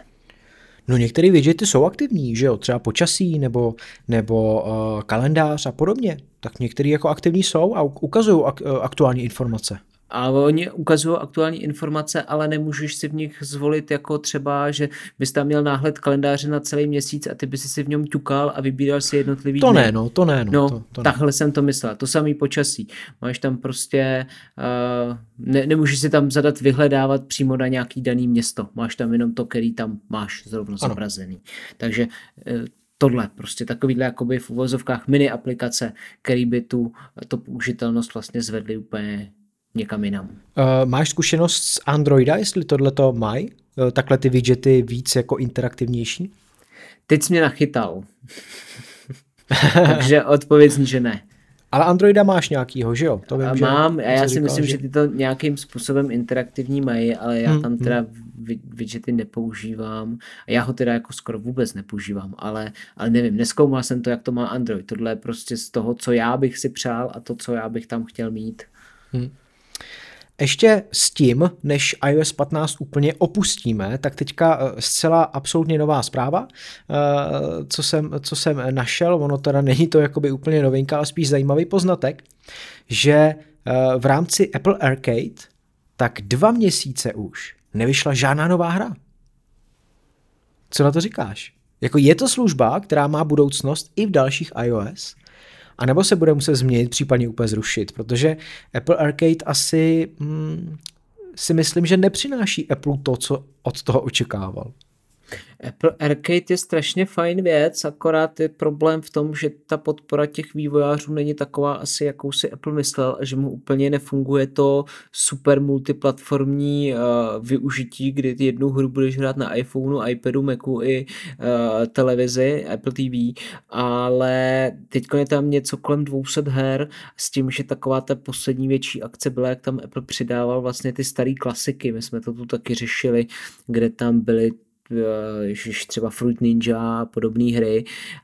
S1: No některé widgety jsou aktivní, že jo, třeba počasí nebo, nebo uh, kalendář a podobně. Tak některé jako aktivní jsou a ukazují ak, uh, aktuální informace.
S2: A oni ukazují aktuální informace, ale nemůžeš si v nich zvolit jako třeba, že bys tam měl náhled kalendáře na celý měsíc a ty bys si v něm ťukal a vybíral si jednotlivý
S1: To
S2: dny.
S1: ne, no, to ne. No,
S2: no
S1: to, to
S2: takhle
S1: ne.
S2: jsem to myslel. To samý počasí. Máš tam prostě, uh, ne, nemůžeš si tam zadat vyhledávat přímo na nějaký daný město. Máš tam jenom to, který tam máš zrovna
S1: ano.
S2: zobrazený. Takže uh, tohle, prostě takovýhle jakoby v uvozovkách mini aplikace, který by tu, tu použitelnost vlastně zvedly úplně někam jinam.
S1: Uh, máš zkušenost s Androida, jestli tohleto mají? Uh, takhle ty widgety víc jako interaktivnější?
S2: Teď jsi mě nachytal. Takže odpověď zní, že ne.
S1: Ale Androida máš nějakýho, že jo? To vím,
S2: a
S1: že
S2: mám, a já si
S1: říkal,
S2: myslím,
S1: že...
S2: že ty to nějakým způsobem interaktivní mají, ale já
S1: hmm,
S2: tam teda
S1: hmm.
S2: widgety nepoužívám. A já ho teda jako skoro vůbec nepoužívám, ale, ale nevím, nezkoumal jsem to, jak to má Android. Tohle je prostě z toho, co já bych si přál a to, co já bych tam chtěl mít.
S1: Hmm. Ještě s tím, než iOS patnáct úplně opustíme, tak teďka zcela absolutně nová zpráva, co jsem, co jsem našel, ono teda není to jakoby úplně novinka, ale spíš zajímavý poznatek, že v rámci Apple Arcade tak dva měsíce už nevyšla žádná nová hra. Co na to říkáš? Jako je to služba, která má budoucnost i v dalších iOS, a nebo se bude muset změnit, případně úplně zrušit, protože Apple Arcade asi hmm, si myslím, že nepřináší Apple to, co od toho očekával.
S2: Apple Arcade je strašně fajn věc, akorát je problém v tom, že ta podpora těch vývojářů není taková asi, jakou si Apple myslel a že mu úplně nefunguje to super multiplatformní uh, využití, kdy ty jednu hru budeš hrát na iPhoneu, iPadu, Macu i uh, televizi, Apple T V, ale teď je tam něco kolem dvě stě her s tím, že taková ta poslední větší akce byla, jak tam Apple přidával vlastně ty staré klasiky, my jsme to tu taky řešili, kde tam byly ježiš, třeba Fruit Ninja a podobné hry,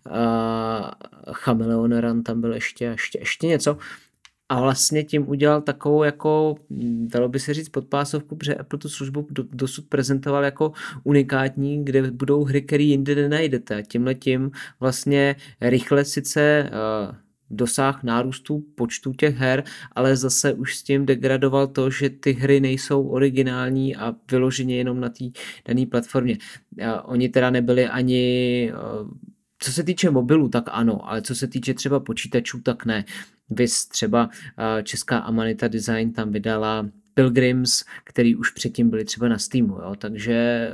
S2: a Chameleon Run tam byl ještě, ještě, ještě něco. A vlastně tím udělal takovou, jako, dalo by se říct, podpásovku, protože Apple tu službu do, dosud prezentoval jako unikátní, kde budou hry, které jinde nenajdete. Tímhletím vlastně rychle sice uh, dosáh nárůstu počtu těch her, ale zase už s tím degradoval to, že ty hry nejsou originální a vyloženě jenom na té dané platformě. A oni teda nebyli ani, co se týče mobilů, tak ano, ale co se týče třeba počítačů, tak ne. Vys třeba česká Amanita Design tam vydala Pilgrims, který už předtím byli třeba na Steamu, jo? Takže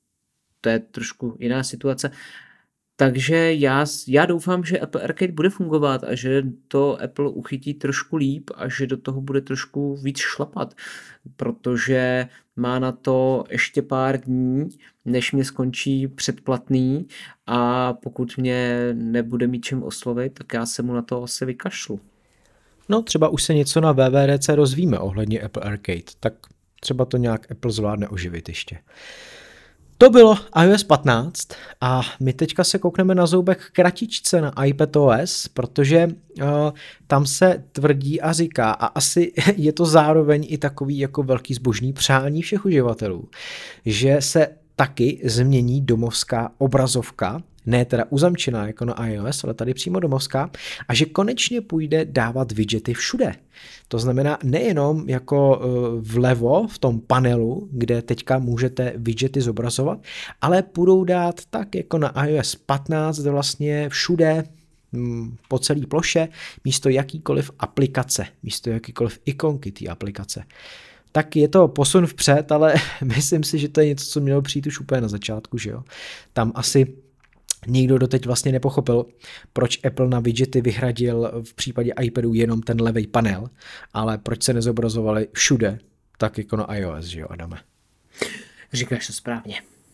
S2: to je trošku jiná situace. Takže já, já doufám, že Apple Arcade bude fungovat a že to Apple uchytí trošku líp a že do toho bude trošku víc šlapat, protože má na to ještě pár dní, než mě skončí předplatný a pokud mě nebude mít čím oslovit, tak já se mu na to asi vykašlu.
S1: No třeba už se něco na W W D C rozvíme ohledně Apple Arcade, tak třeba to nějak Apple zvládne oživit ještě. To bylo iOS patnáct a my teďka se koukneme na zoubek k kratičce na iPadOS, protože uh, tam se tvrdí a říká, a asi je to zároveň i takový jako velký zbožný přání všech uživatelů, že se taky změní domovská obrazovka, ne teda uzamčená jako na iOS, ale tady přímo domovská, a že konečně půjde dávat widgety všude. To znamená nejenom jako vlevo v tom panelu, kde teďka můžete widgety zobrazovat, ale půjdou dát tak jako na iOS patnáct vlastně všude po celé ploše místo jakýkoliv aplikace, místo jakýkoliv ikonky té aplikace. Tak je to posun vpřed, ale myslím si, že to je něco, co mělo přijít už úplně na začátku, že jo. Tam asi nikdo doteď vlastně nepochopil, proč Apple na widgety vyhradil v případě iPadu jenom ten levý panel, ale proč se nezobrazovali všude, tak jako na iOS, že jo, Adame?
S2: Říkáš to správně.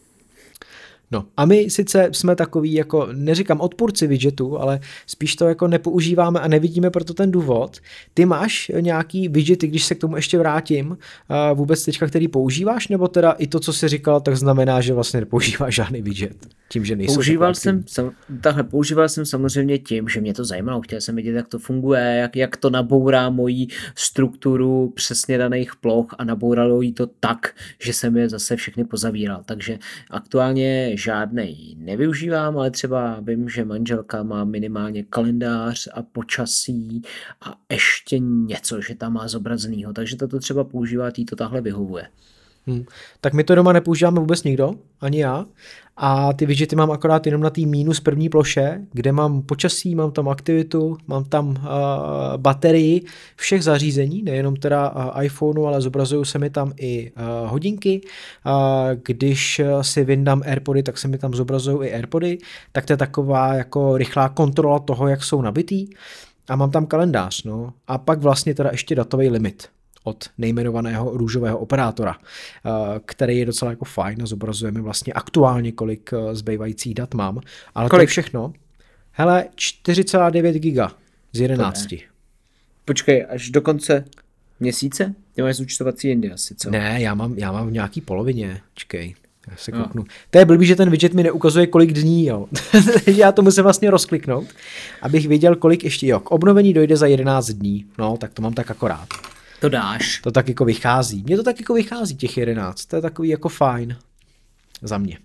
S1: No a my sice jsme takový jako, neříkám odpůrci widgetů, ale spíš to jako nepoužíváme a nevidíme proto ten důvod. Ty máš nějaký widgety, když se k tomu ještě vrátím, vůbec teďka, který používáš, nebo teda i to, co jsi říkal, tak znamená, že vlastně nepoužíváš žádný widget, tím, že nejsou.
S2: Používal jsem, sam, tahle, používal jsem samozřejmě tím, že mě to zajímalo, chtěl jsem vidět, jak to funguje, jak, jak to nabourá moji strukturu přesně daných ploch a nabouralo jí to tak, že jsem je zase všechny pozavíral, takže aktuálně žádnej nevyužívám, ale třeba vím, že manželka má minimálně kalendář a počasí a ještě něco, že tam má zobrazenýho, takže to třeba používá, tý to tahle vyhovuje.
S1: Hmm. Tak my to doma nepoužíváme vůbec nikdo, ani já. A ty widgety mám akorát jenom na té mínus první ploše, kde mám počasí, mám tam aktivitu, mám tam uh, baterii všech zařízení, nejenom teda uh, iPhoneu, ale zobrazují se mi tam i uh, hodinky. Uh, když si vyndám AirPody, tak se mi tam zobrazují i AirPody, tak to je taková jako rychlá kontrola toho, jak jsou nabitý. A mám tam kalendář, no. A pak vlastně teda ještě datový limit od nejmenovaného růžového operátora, který je docela jako fajn a zobrazujeme vlastně aktuálně, kolik zbývajících dat mám. Ale kolik? To je všechno. Hele, čtyři celá devět giga z jedenácti.
S2: Počkej, až do konce měsíce? Ty máš zúčtovací jindy asi, co?
S1: Ne, já mám, já mám v nějaký polovině. Čekej, já se kouknu. No. To je blbý, že ten widget mi neukazuje, kolik dní, jo. Takže já to musím vlastně rozkliknout, abych věděl, kolik ještě, jo. K obnovení dojde za jedenáct dní. No, tak to mám tak akorát.
S2: To dáš.
S1: To tak jako vychází. Mně to tak jako vychází těch jedenáct. To je takový jako fajn. Za mě.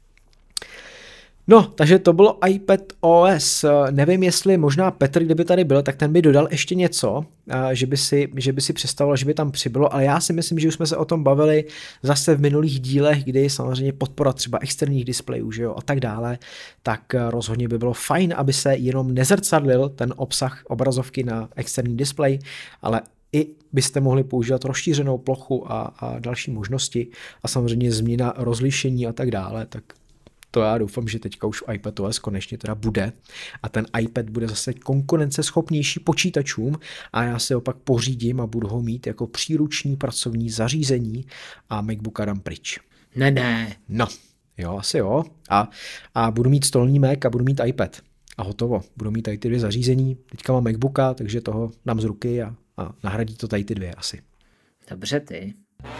S1: No, takže to bylo iPadOS. Nevím, jestli možná Petr, kdyby tady byl, tak ten by dodal ještě něco, že by si, že by si představoval, že by tam přibylo, ale já si myslím, že už jsme se o tom bavili zase v minulých dílech, kdy samozřejmě podpora třeba externích displejů, že jo, a tak dále, tak rozhodně by bylo fajn, aby se jenom nezrcadlil ten obsah obrazovky na externí displej, ale i byste mohli používat rozšířenou plochu a, a další možnosti a samozřejmě změna rozlišení a tak dále, tak to já doufám, že teďka už v iPadOS konečně teda bude a ten iPad bude zase konkurenceschopnější počítačům a já si ho pak pořídím a budu ho mít jako příruční pracovní zařízení a MacBooka dám pryč.
S2: Ne, ne.
S1: No, jo, asi jo. A, a budu mít stolní Mac a budu mít iPad. A hotovo. Budu mít tady ty dvě zařízení. Teďka mám MacBooka, takže toho dám z ruky a A nahradí to tady ty dvě asi.
S2: Dobře ty.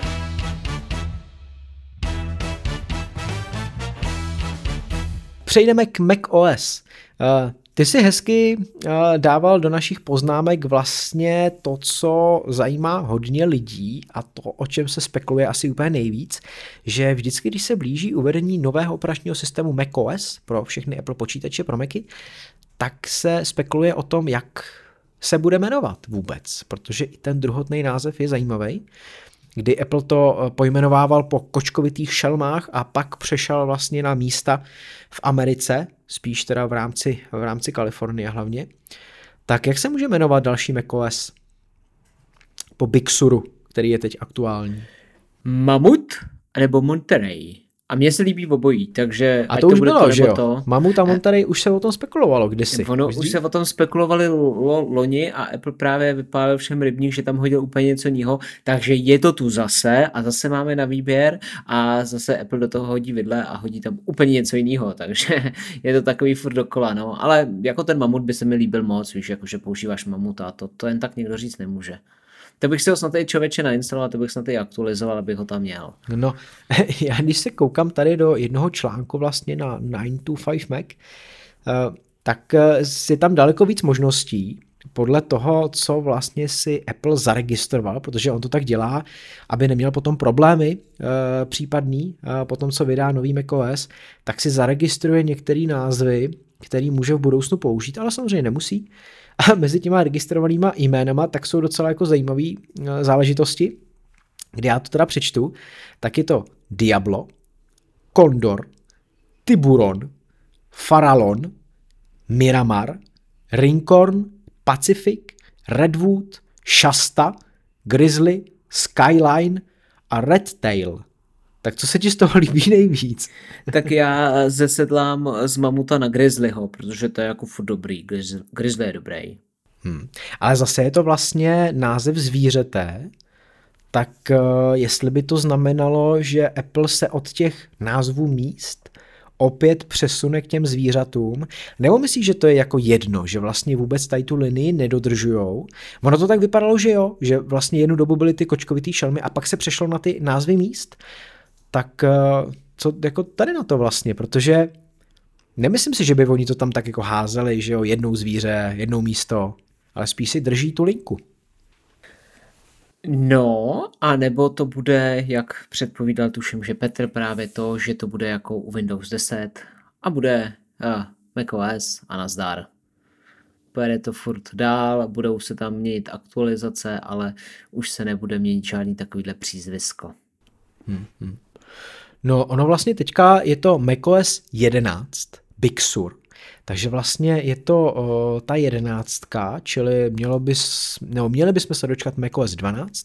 S1: Přejdeme k macOS. Ty si hezky dával do našich poznámek vlastně to, co zajímá hodně lidí a to, o čem se spekuluje asi úplně nejvíc, že vždycky, když se blíží uvedení nového operačního systému macOS pro všechny Apple počítače, pro Macy, tak se spekuluje o tom, jak se bude jmenovat vůbec, protože i ten druhotný název je zajímavý, kdy Apple to pojmenovával po kočkovitých šelmách a pak přešel vlastně na místa v Americe, spíš teda v rámci, v rámci Kalifornie hlavně. Tak jak se může jmenovat další macOS po Big Suru, který je teď aktuální?
S2: Mamut nebo Monterey? A mně se líbí obojí, takže
S1: a to už
S2: to
S1: bylo,
S2: to,
S1: že jo?
S2: To.
S1: Mamut a Monterey už se o tom spekulovalo kdysi.
S2: Ono už se o tom spekulovali lo, loni a Apple právě vypálil všem rybník, že tam hodil úplně něco jiného, takže je to tu zase a zase máme na výběr a zase Apple do toho hodí vidle a hodí tam úplně něco jiného, takže je to takový furt dokola, no. Ale jako ten Mamut by se mi líbil moc, víš, jakože používáš Mamuta, to, to jen tak někdo říct nemůže. To bych si ho snad i člověče nainstaloval, to bych snad i aktualizoval, abych ho tam měl.
S1: No, já když se koukám tady do jednoho článku vlastně na nine two five Mac, tak je tam daleko víc možností podle toho, co vlastně si Apple zaregistroval, protože on to tak dělá, aby neměl potom problémy e, případný, e, potom co vydá nový macOS, tak si zaregistruje některé názvy, který může v budoucnu použít, ale samozřejmě nemusí. A mezi těma registrovanýma jménama tak jsou docela jako zajímavé e, záležitosti, kde já to teda přečtu, tak je to Diablo, Condor, Tiburon, Farallon, Miramar, Rincorn, Pacific, Redwood, Shasta, Grizzly, Skyline a Red Tail. Tak co se ti z toho líbí nejvíc?
S2: Tak já zesedlám z mamuta na Grizzlyho, protože to je jako furt dobrý. Grizzly je dobrý.
S1: Hmm. Ale zase je to vlastně název zvířete, tak uh, jestli by to znamenalo, že Apple se od těch názvů míst opět přesune k těm zvířatům, nebo myslíš, že to je jako jedno, že vlastně vůbec tady tu linii nedodržujou? Ono to tak vypadalo, že jo, že vlastně jednu dobu byly ty kočkovitý šelmy a pak se přešlo na ty názvy míst. Tak uh, co jako tady na to vlastně, protože nemyslím si, že by oni to tam tak jako házeli, že jo, jednou zvíře, jednou místo, ale spíš si drží tu linku.
S2: No, a nebo to bude, jak předpovídal tuším, že Petr právě to, že to bude jako u Windows deset a bude uh, macOS a nazdar. Pojede to furt dál, budou se tam měnit aktualizace, ale už se nebude měnit žádný takovýhle přízvisko.
S1: Hmm, hmm. No ono vlastně teďka je to macOS jedenáct Big Sur. Takže vlastně je to o, ta jedenáctka, čili mělo bys, nebo měli bychom se dočkat macOS dvanáct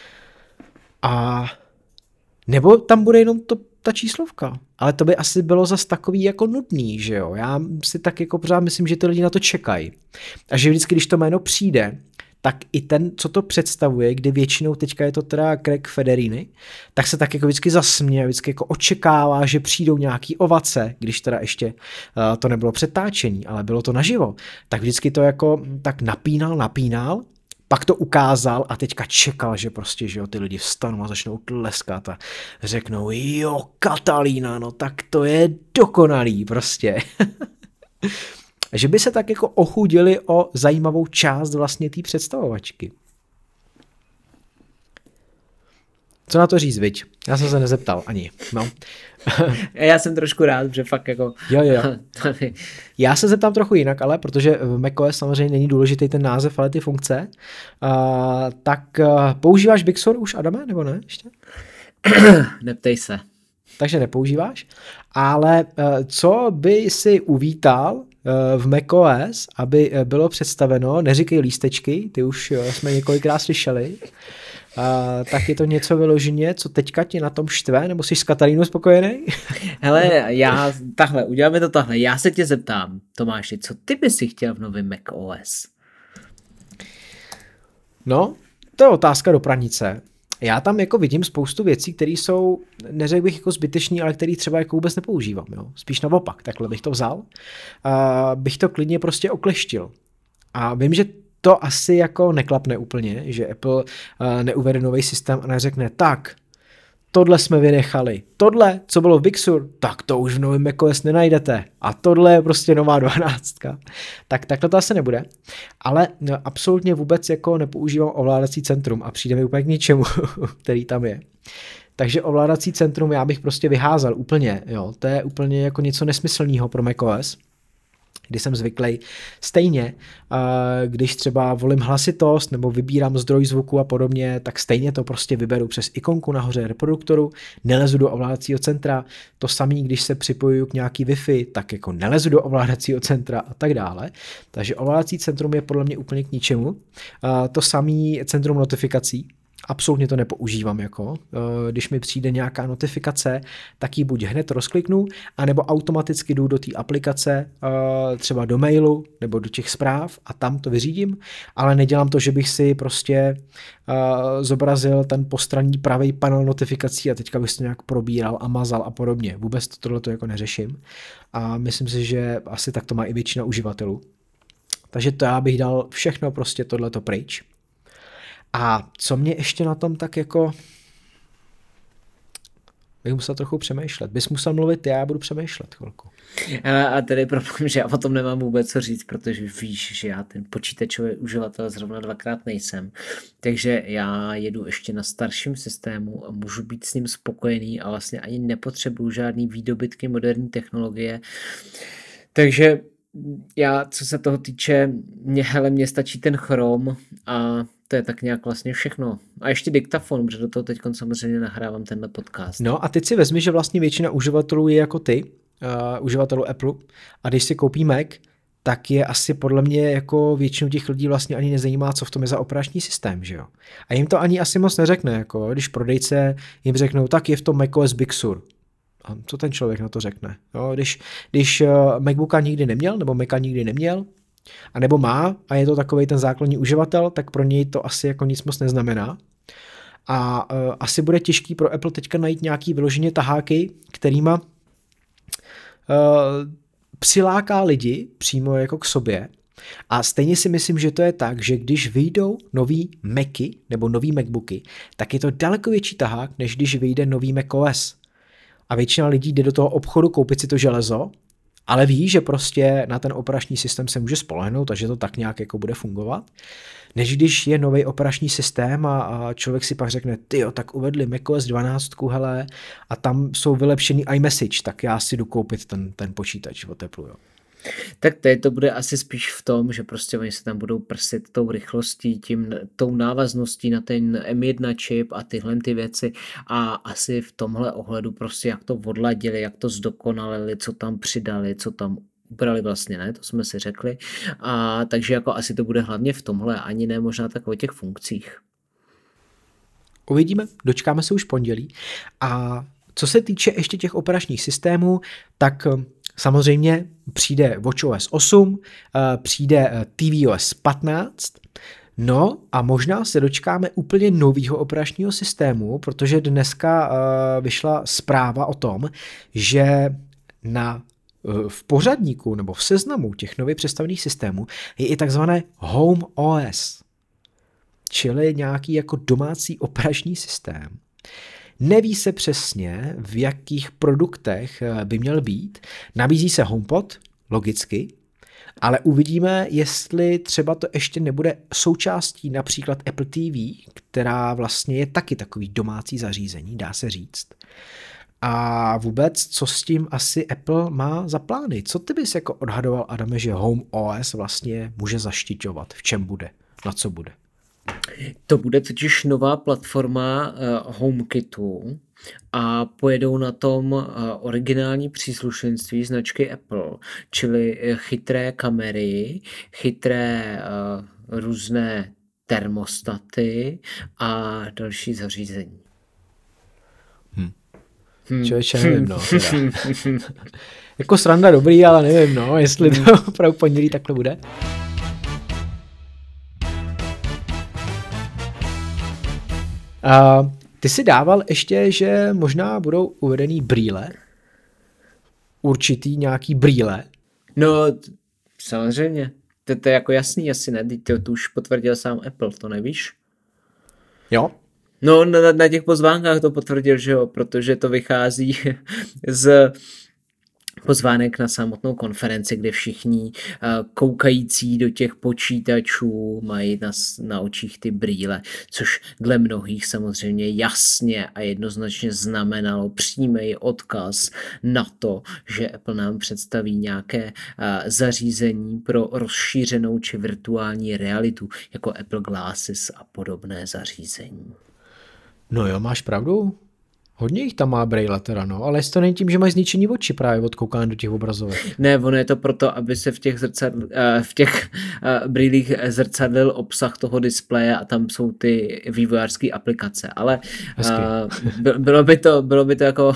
S1: a nebo tam bude jenom to, ta číslovka, ale to by asi bylo zas takový jako nudný, že jo, já si tak jako pořád myslím, že ty lidi na to čekají a že vždycky, když to jméno přijde, tak i ten, co to představuje, kdy většinou teďka je to teda Craig Federini, tak se tak jako vždycky zasměje, vždycky jako očekává, že přijdou nějaký ovace, když teda ještě uh, to nebylo přetáčení, ale bylo to naživo, tak vždycky to jako tak napínal, napínal, pak to ukázal a teďka čekal, že prostě, že jo, ty lidi vstanou a začnou tleskat a řeknou, jo, Katalína, no tak to je dokonalý prostě. Že by se tak jako ochudili o zajímavou část vlastně té představovačky. Co na to říct, viď? Já jsem se nezeptal ani. No.
S2: Já jsem trošku rád, že fakt jako...
S1: Jo, jo. Já se zeptám trochu jinak, ale protože v macOS samozřejmě není důležitý ten název, ale ty funkce. Uh, tak uh, používáš Big Sur už, Adame, nebo ne ještě?
S2: Neptej se.
S1: Takže nepoužíváš. Ale uh, co by si uvítal uh, v macOS, aby uh, bylo představeno, neříkej lístečky, ty už uh, jsme několikrát slyšeli, uh, tak je to něco vyloženě, co teďka tě na tom štve, nebo jsi s Katarínou spokojený?
S2: Hele, já takhle, uděláme to takhle. Já se tě zeptám, Tomáši, co ty bys si chtěl v novém macOS?
S1: No, to je otázka do pranice. Já tam jako vidím spoustu věcí, které jsou, neřekl bych jako zbytečný, ale které třeba jako vůbec nepoužívám. Jo? Spíš naopak, takhle bych to vzal. A bych to klidně prostě okleštil. A vím, že to asi jako neklapne úplně, že Apple neuvede nový systém a neřekne tak, tohle jsme vynechali. Tohle, co bylo v Big Sur, tak to už v novém macOS nenajdete. A tohle je prostě nová dvanáctka. Tak takhle to asi nebude. Ale no, absolutně vůbec jako nepoužívám ovládací centrum a přijde mi úplně k ničemu, který tam je. Takže ovládací centrum já bych prostě vyházel úplně. Jo. To je úplně jako něco nesmyslného pro macOS, kdy jsem zvyklý stejně, když třeba volím hlasitost nebo vybírám zdroj zvuku a podobně, tak stejně to prostě vyberu přes ikonku nahoře reproduktoru, nelezu do ovládacího centra, to samý, když se připojuju k nějaký Wi-Fi, tak jako nelezu do ovládacího centra a tak dále. Takže ovládací centrum je podle mě úplně k ničemu. To samý centrum notifikací, absolutně to nepoužívám, jako. Když mi přijde nějaká notifikace, tak ji buď hned rozkliknu, anebo automaticky jdu do té aplikace, třeba do mailu, nebo do těch zpráv a tam to vyřídím, ale nedělám to, že bych si prostě zobrazil ten postranní pravý panel notifikací a teďka bych to nějak probíral a mazal a podobně. Vůbec to, tohle to jako neřeším a myslím si, že asi tak to má i většina uživatelů. Takže to já bych dal všechno prostě tohleto pryč. A co mě ještě na tom tak jako... bych musel trochu přemýšlet. Bys musel mluvit, já budu přemýšlet chvilku.
S2: A tady je problém, že já o tom nemám vůbec co říct, protože víš, že já ten počítačový uživatel zrovna dvakrát nejsem. Takže já jedu ještě na starším systému a můžu být s ním spokojený a vlastně ani nepotřebuju žádný výdobytky moderní technologie. Takže já, co se toho týče, mě, hele, mě stačí ten Chrome a to je tak nějak vlastně všechno. A ještě diktafon, protože do toho teď samozřejmě nahrávám tenhle podcast.
S1: No a teď si vezmi, že vlastně většina uživatelů je jako ty, uh, uživatelů Apple, a když si koupí Mac, tak je asi podle mě jako většinu těch lidí vlastně ani nezajímá, co v tom je za operační systém, že jo. A jim to ani asi moc neřekne, jako když prodejce jim řeknou, tak je v tom macOS Big Sur. A co ten člověk na to řekne? Jo, když, když uh, MacBooka nikdy neměl, nebo Maca nikdy neměl, a nebo má a je to takovej ten základní uživatel, tak pro něj to asi jako nic moc neznamená. A uh, asi bude těžký pro Apple teďka najít nějaký vyloženě taháky, kterýma uh, přiláká lidi přímo jako k sobě. A stejně si myslím, že to je tak, že když vyjdou nový Macy nebo nový MacBooky, tak je to daleko větší tahák, než když vyjde nový macOS. A většina lidí jde do toho obchodu koupit si to železo, ale ví, že prostě na ten operační systém se může spolehnout a že to tak nějak jako bude fungovat. Než když je nový operační systém a, a člověk si pak řekne, tyjo, tak uvedli macOS dvanáct, hele, a tam jsou vylepšený iMessage, tak já si jdu koupit ten, ten počítač od Apple, jo.
S2: Tak teď to bude asi spíš v tom, že prostě oni se tam budou prsit tou rychlostí, tím, tou návazností na ten M jedna čip a tyhle ty věci a asi v tomhle ohledu prostě jak to odladili, jak to zdokonalili, co tam přidali, co tam ubrali vlastně, ne, to jsme si řekli. A takže jako asi to bude hlavně v tomhle, ani ne možná tak o těch funkcích.
S1: Uvidíme, dočkáme se už pondělí. A co se týče ještě těch operačních systémů, tak samozřejmě přijde watchOS osm, přijde tvOS patnáct, no a možná se dočkáme úplně nového operačního systému, protože dneska vyšla zpráva o tom, že na, v pořadníku nebo v seznamu těch nově představených systémů je i takzvané Home O S, čili nějaký jako domácí operační systém. Neví se přesně, v jakých produktech by měl být. Nabízí se HomePod, logicky, ale uvidíme, jestli třeba to ještě nebude součástí například Apple T V, která vlastně je taky takový domácí zařízení, dá se říct. A vůbec, co s tím asi Apple má za plány? Co ty bys jako odhadoval, Adame, že Home O S vlastně může zaštiťovat? V čem bude? Na co bude?
S2: To bude totiž nová platforma uh, HomeKitu a pojedou na tom uh, originální příslušenství značky Apple, čili chytré kamery, chytré uh, různé termostaty a další zařízení.
S1: Hmm. Hmm. Člověče, nevím, no. Jako sranda dobrý, ale nevím, no, jestli to opravdu pondělí takhle bude. Uh, ty si dával ještě, že možná budou uvedený brýle, určitý nějaký brýle.
S2: No, samozřejmě. To, to je jako jasný, asi ne, to, to už potvrdil sám Apple, to nevíš?
S1: Jo.
S2: No, na, na těch pozvánkách to potvrdil, že jo, protože to vychází z pozvánek na samotnou konferenci, kde všichni uh, koukající do těch počítačů mají na, na očích ty brýle, což dle mnohých samozřejmě jasně a jednoznačně znamenalo přímý odkaz na to, že Apple nám představí nějaké uh, zařízení pro rozšířenou či virtuální realitu, jako Apple Glasses a podobné zařízení.
S1: No jo, máš pravdu. Hodně jich tam má brýle teda, no, ale jestli to není tím, že mají zničený oči právě od koukání do těch obrazovek.
S2: Ne, ono je to proto, aby se v těch, zrcadl, v těch brýlích zrcadlil obsah toho displeje a tam jsou ty vývojářské aplikace, ale uh, bylo by to, bylo by to jako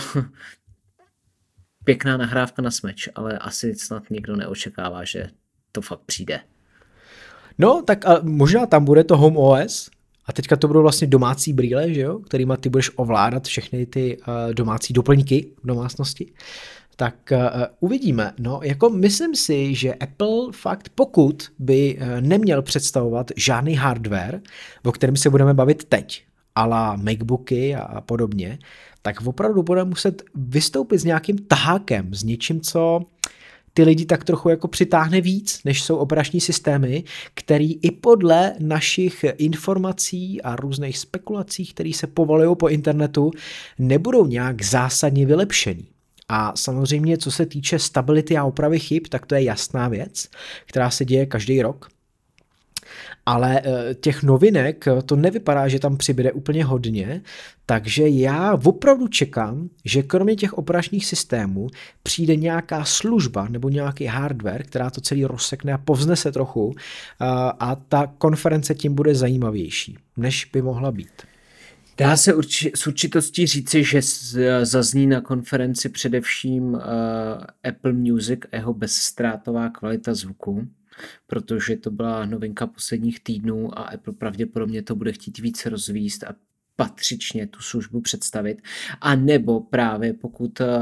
S2: pěkná nahrávka na smeč, ale asi snad nikdo neočekává, že to fakt přijde.
S1: No, tak a možná tam bude to Home O S, a teďka to budou vlastně domácí brýle, že jo, kterýma ty budeš ovládat všechny ty uh, domácí doplňky v domácnosti. Tak uh, uvidíme. No, jako myslím si, že Apple fakt, pokud by uh, neměl představovat žádný hardware, o kterém se budeme bavit teď, a la MacBooky a, a podobně, tak opravdu bude muset vystoupit s nějakým tahákem, s něčím, co ty lidi tak trochu jako přitáhne víc, než jsou operační systémy, který i podle našich informací a různých spekulací, které se povolují po internetu, nebudou nějak zásadně vylepšený. A samozřejmě, co se týče stability a opravy chyb, tak to je jasná věc, která se děje každý rok. Ale těch novinek to nevypadá, že tam přibude úplně hodně, takže já opravdu čekám, že kromě těch operačních systémů přijde nějaká služba nebo nějaký hardware, která to celý rozsekne a povznese trochu a ta konference tím bude zajímavější, než by mohla být.
S2: Dá se urči, s určitostí říci, že zazní na konferenci především uh, Apple Music a jeho bezztrátová kvalita zvuku, protože to byla novinka posledních týdnů a Apple pravděpodobně to bude chtít více rozvíjet a patřičně tu službu představit. A nebo právě pokud uh,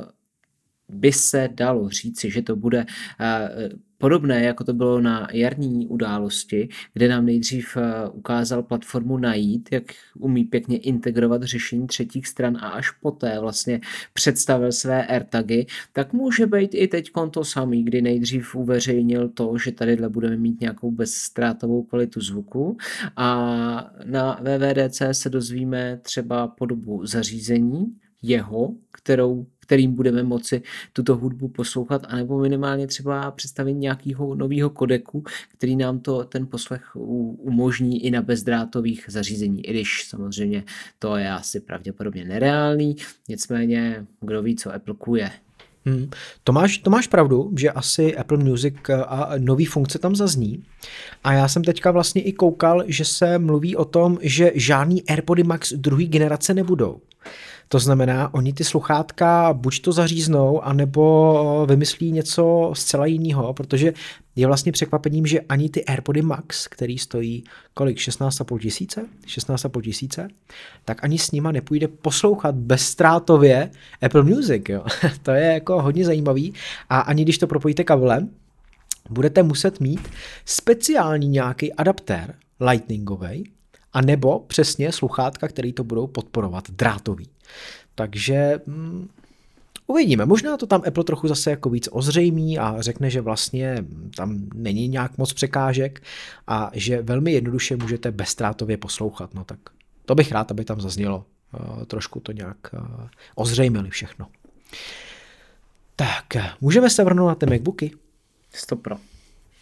S2: by se dalo říci, že to bude uh, podobné, jako to bylo na jarní události, kde nám nejdřív ukázal platformu Najít, jak umí pěkně integrovat řešení třetích stran a až poté vlastně představil své AirTagy, tak může být i teď to samý, kdy nejdřív uveřejnil to, že tadyhle budeme mít nějakou bezztrátovou kvalitu zvuku a na W W D C se dozvíme třeba podobu zařízení jeho, kterou kterým budeme moci tuto hudbu poslouchat, anebo minimálně třeba představit nějakého nového kodeku, který nám to ten poslech umožní i na bezdrátových zařízení, i když samozřejmě to je asi pravděpodobně nereálný, nicméně kdo ví, co Apple kuje.
S1: Hmm. To, máš, to máš pravdu, že asi Apple Music a nový funkce tam zazní. A já jsem teďka vlastně i koukal, že se mluví o tom, že žádný AirPody Max druhé generace nebudou. To znamená, oni ty sluchátka buď to zaříznou, anebo vymyslí něco zcela jiného, protože je vlastně překvapením, že ani ty AirPody Max, který stojí kolik, šestnáct a půl tisíce, šestnáct a půl tisíce, tak ani s nima nepůjde poslouchat bezztrátově Apple Music. Jo. To je jako hodně zajímavý a ani když to propojíte kabelem, budete muset mít speciální nějaký adaptér lightningový, a nebo přesně sluchátka, který to budou podporovat, drátový. Takže mm, uvidíme. Možná to tam Apple trochu zase jako víc ozřejmí a řekne, že vlastně tam není nějak moc překážek a že velmi jednoduše můžete bezztrátově poslouchat. No tak to bych rád, aby tam zaznělo. Uh, trošku to nějak uh, ozřejmili všechno. Tak, můžeme se vrhnout na ty MacBooky?
S2: sto procent.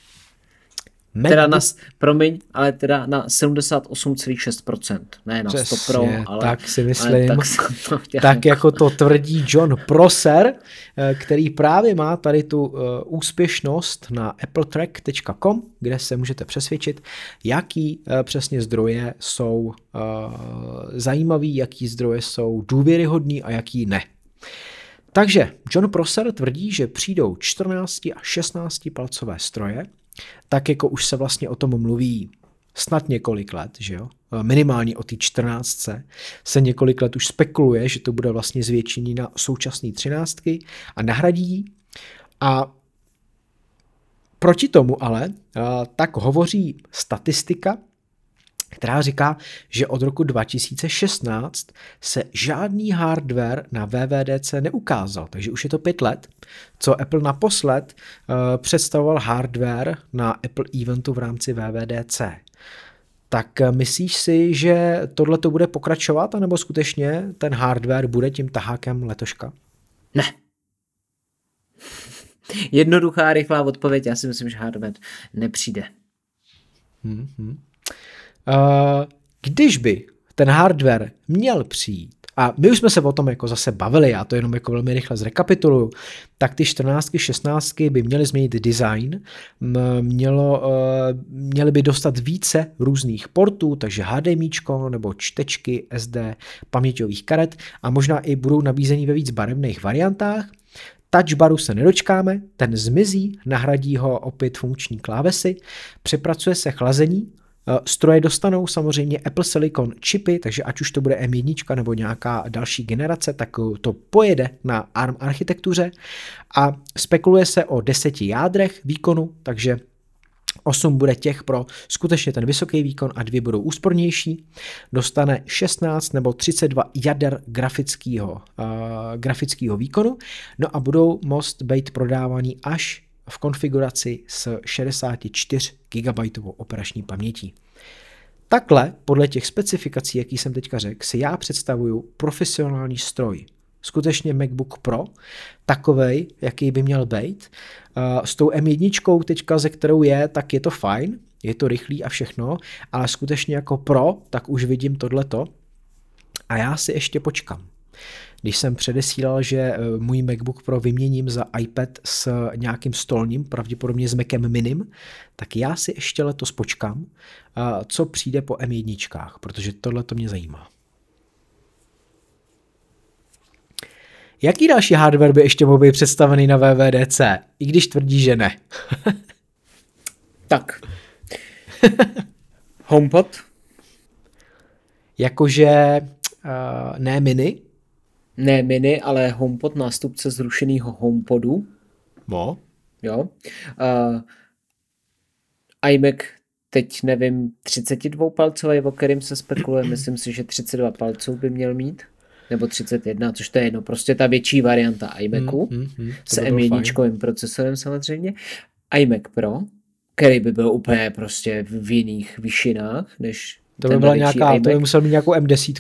S2: Teda na, promiň, ale teda na sedmdesát osm celá šest procent, ne na
S1: Přesně,
S2: sto procent, ale,
S1: tak si myslím,
S2: ale tak,
S1: tak jako to tvrdí John Prosser, který právě má tady tu uh, úspěšnost na apple track tečka com, kde se můžete přesvědčit, jaký uh, přesně zdroje jsou uh, zajímavý, jaký zdroje jsou důvěryhodný a jaký ne. Takže John Prosser tvrdí, že přijdou čtrnáct a šestnáct palcové stroje, tak jako už se vlastně o tom mluví snad několik let, že jo? Minimálně o té čtrnáctce se několik let už spekuluje, že to bude vlastně zvětšení na současné třináctky a nahradí. A proti tomu ale tak hovoří statistika, která říká, že od roku dva tisíce šestnáct se žádný hardware na W W D C neukázal, takže už je to pět let, co Apple naposled uh, představoval hardware na Apple eventu v rámci W W D C. Tak myslíš si, že tohle to bude pokračovat, anebo skutečně ten hardware bude tím tahákem letoška?
S2: Ne. Jednoduchá, rychlá odpověď, já si myslím, že hardware nepřijde.
S1: Hmm, hmm. Když by ten hardware měl přijít, a my už jsme se o tom jako zase bavili, já to jenom jako velmi rychle zrekapituluju, tak ty čtrnáctky, šestnáctky by měly změnit design, mělo, měly by dostat více různých portů, takže HDMIčko nebo čtečky S D paměťových karet a možná i budou nabízení ve víc barevných variantách. Touchbaru se nedočkáme, ten zmizí, nahradí ho opět funkční klávesy, přepracuje se chlazení, Stroje dostanou samozřejmě Apple Silicon čipy, takže ať už to bude M jedna nebo nějaká další generace, tak to pojede na ARM architektuře a spekuluje se o deseti jádrech výkonu, takže osm bude těch pro skutečně ten vysoký výkon a dvě budou úspornější. Dostane šestnáct nebo třicet dva jader grafického, uh, grafického výkonu, no a budou moct být prodávaný až v konfiguraci s šedesát čtyři gigabajtovou operační pamětí. Takhle, podle těch specifikací, jaký jsem teďka řekl, si já představuju profesionální stroj. Skutečně MacBook Pro, takovej, jaký by měl být. S tou M jedna teďka, ze kterou je, tak je to fajn, je to rychlý a všechno, ale skutečně jako Pro, tak už vidím tohleto a já si ještě počkám. Když jsem předesílal, že můj MacBook Pro vyměním za iPad s nějakým stolním, pravděpodobně s Macem Minim, tak já si ještě letos počkám, co přijde po M jedna, protože tohle to mě zajímá. Jaký další hardware by ještě mohl být představený na W W D C? I když tvrdí, že ne.
S2: Tak. HomePod?
S1: Jakože uh, ne mini?
S2: Ne mini, ale HomePod, nástupce zrušeného HomePodu.
S1: No.
S2: Jo. Uh, iMac, teď nevím, třicet dva palcový, o kterým se spekuluje, myslím si, že třicet dva palců by měl mít. Nebo třicet jedna, což to je jedno, prostě ta větší varianta iMacu
S1: mm, mm, mm,
S2: s M jedna procesorem samozřejmě. iMac Pro, který by byl úplně prostě v jiných výšinách, než
S1: to by byla nějaká,
S2: iMac.
S1: to by musel mít nějakou M deset.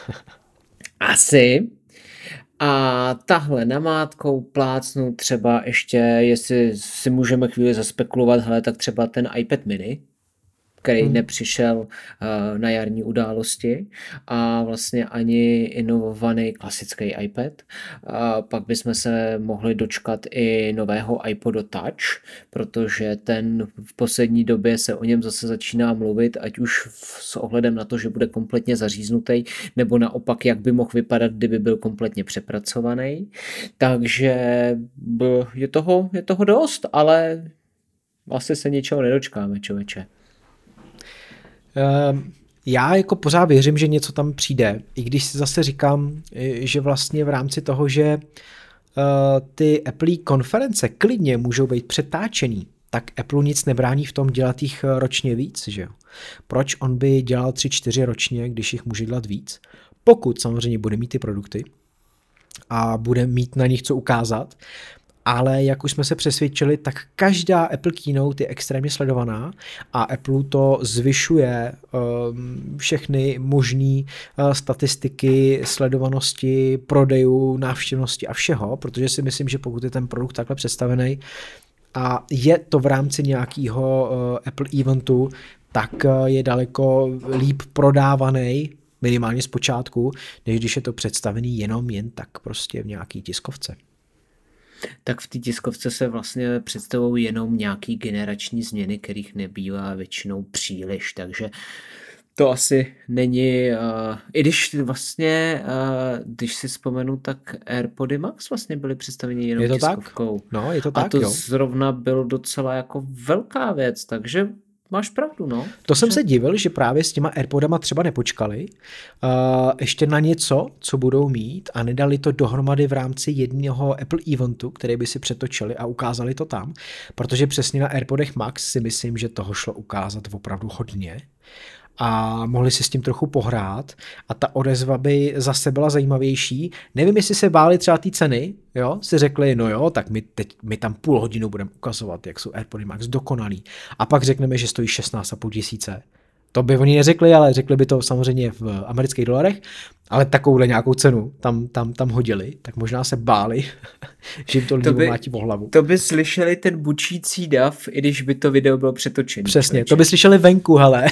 S2: Asi. A tahle namátkou plácnu třeba ještě, jestli si můžeme chvíli zaspekulovat, hele, tak třeba ten iPad mini, který hmm. nepřišel uh, na jarní události a vlastně ani inovovaný klasický iPad. A pak bychom se mohli dočkat i nového iPodu Touch, protože ten v poslední době se o něm zase začíná mluvit, ať už s ohledem na to, že bude kompletně zaříznutý, nebo naopak, jak by mohl vypadat, kdyby byl kompletně přepracovaný. Takže je toho, je toho dost, ale asi se ničeho nedočkáme, člověče.
S1: Já jako pořád věřím, že něco tam přijde, i když si zase říkám, že vlastně v rámci toho, že ty Apple konference klidně můžou být přetáčený, tak Apple nic nebrání v tom dělat jich ročně víc, že jo? Proč on by dělal tři, čtyři ročně, když jich může dělat víc? Pokud samozřejmě bude mít ty produkty a bude mít na nich co ukázat, ale jak už jsme se přesvědčili, tak každá Apple Keynote je extrémně sledovaná a Apple to zvyšuje um, všechny možné uh, statistiky, sledovanosti, prodejů, návštěvnosti a všeho, protože si myslím, že pokud je ten produkt takhle představený a je to v rámci nějakého uh, Apple eventu, tak uh, je daleko líp prodávaný, minimálně zpočátku, než když je to představený jenom jen tak prostě v nějaký tiskovce.
S2: Tak v té tiskovce se vlastně představují jenom nějaký generační změny, kterých nebývá většinou příliš, takže to asi není, uh, i když vlastně, uh, když si vzpomenu, tak AirPody Max vlastně byly představeny jenom
S1: je to
S2: tiskovkou.
S1: Tak? No, je to
S2: a
S1: tak,
S2: to
S1: jo.
S2: zrovna byl docela jako velká věc, takže máš pravdu, no.
S1: To jsem se divil, že právě s těma AirPodama třeba nepočkali uh, ještě na něco, co budou mít a nedali to dohromady v rámci jednoho Apple eventu, který by si přetočili a ukázali to tam, protože přesně na AirPodech Max si myslím, že toho šlo ukázat opravdu hodně a mohli si s tím trochu pohrát a ta odezva by zase byla zajímavější. Nevím, jestli se báli třeba té ceny, jo, si řekli, no jo, tak my, teď, my tam půl hodinu budeme ukazovat, jak jsou AirPody Max dokonalý a pak řekneme, že stojí šestnáct a půl tisíce. To by oni neřekli, ale řekli by to samozřejmě v amerických dolarech, ale takovouhle nějakou cenu tam, tam, tam hodili, tak možná se báli, že jim to lidi umlátí po hlavu.
S2: To by slyšeli ten bučící dav, i když by to video bylo přetočené.
S1: Přesně, člověče. To by slyšeli venku, hele.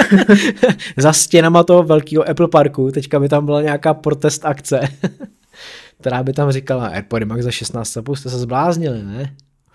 S1: Za stěnama toho velkého Apple Parku, teďka by tam byla nějaká protest akce, která by tam říkala, AirPody Max za šestnáct a půl, jste se zbláznili, ne?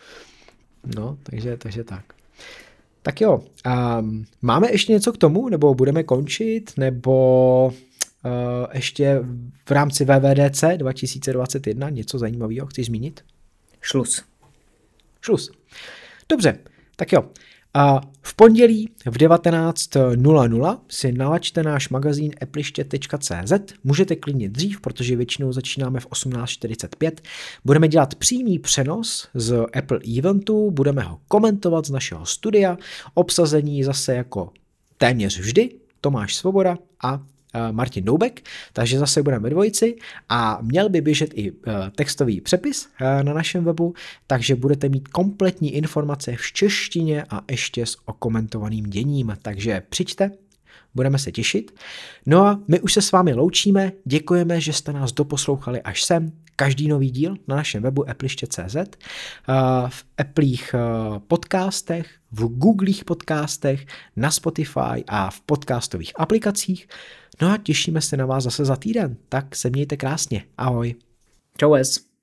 S1: No, takže, takže tak. Tak jo, um, máme ještě něco k tomu, nebo budeme končit, nebo uh, ještě v rámci W W D C dva tisíce dvacet jedna něco zajímavého chceš zmínit?
S2: Šlus.
S1: Šlus. Dobře, tak jo. A v pondělí v devatenáct nula nula si nalaďte náš magazín epliště tečka cé zet. Můžete klidně dřív, protože většinou začínáme v osmnáct čtyřicet pět. Budeme dělat přímý přenos z Apple eventu, budeme ho komentovat z našeho studia. Obsazení zase jako téměř vždy Tomáš Svoboda a Martin Doubek, takže zase budeme dvojici a měl by běžet i textový přepis na našem webu, takže budete mít kompletní informace v češtině a ještě s okomentovaným děním, takže přijďte, budeme se těšit. No a my už se s vámi loučíme, děkujeme, že jste nás doposlouchali až sem. Každý nový díl na našem webu epliště tečka cé zet, v Applích podcastech, v Googlích podcastech, na Spotify a v podcastových aplikacích. No a těšíme se na vás zase za týden, tak se mějte krásně. Ahoj.
S2: Čau es.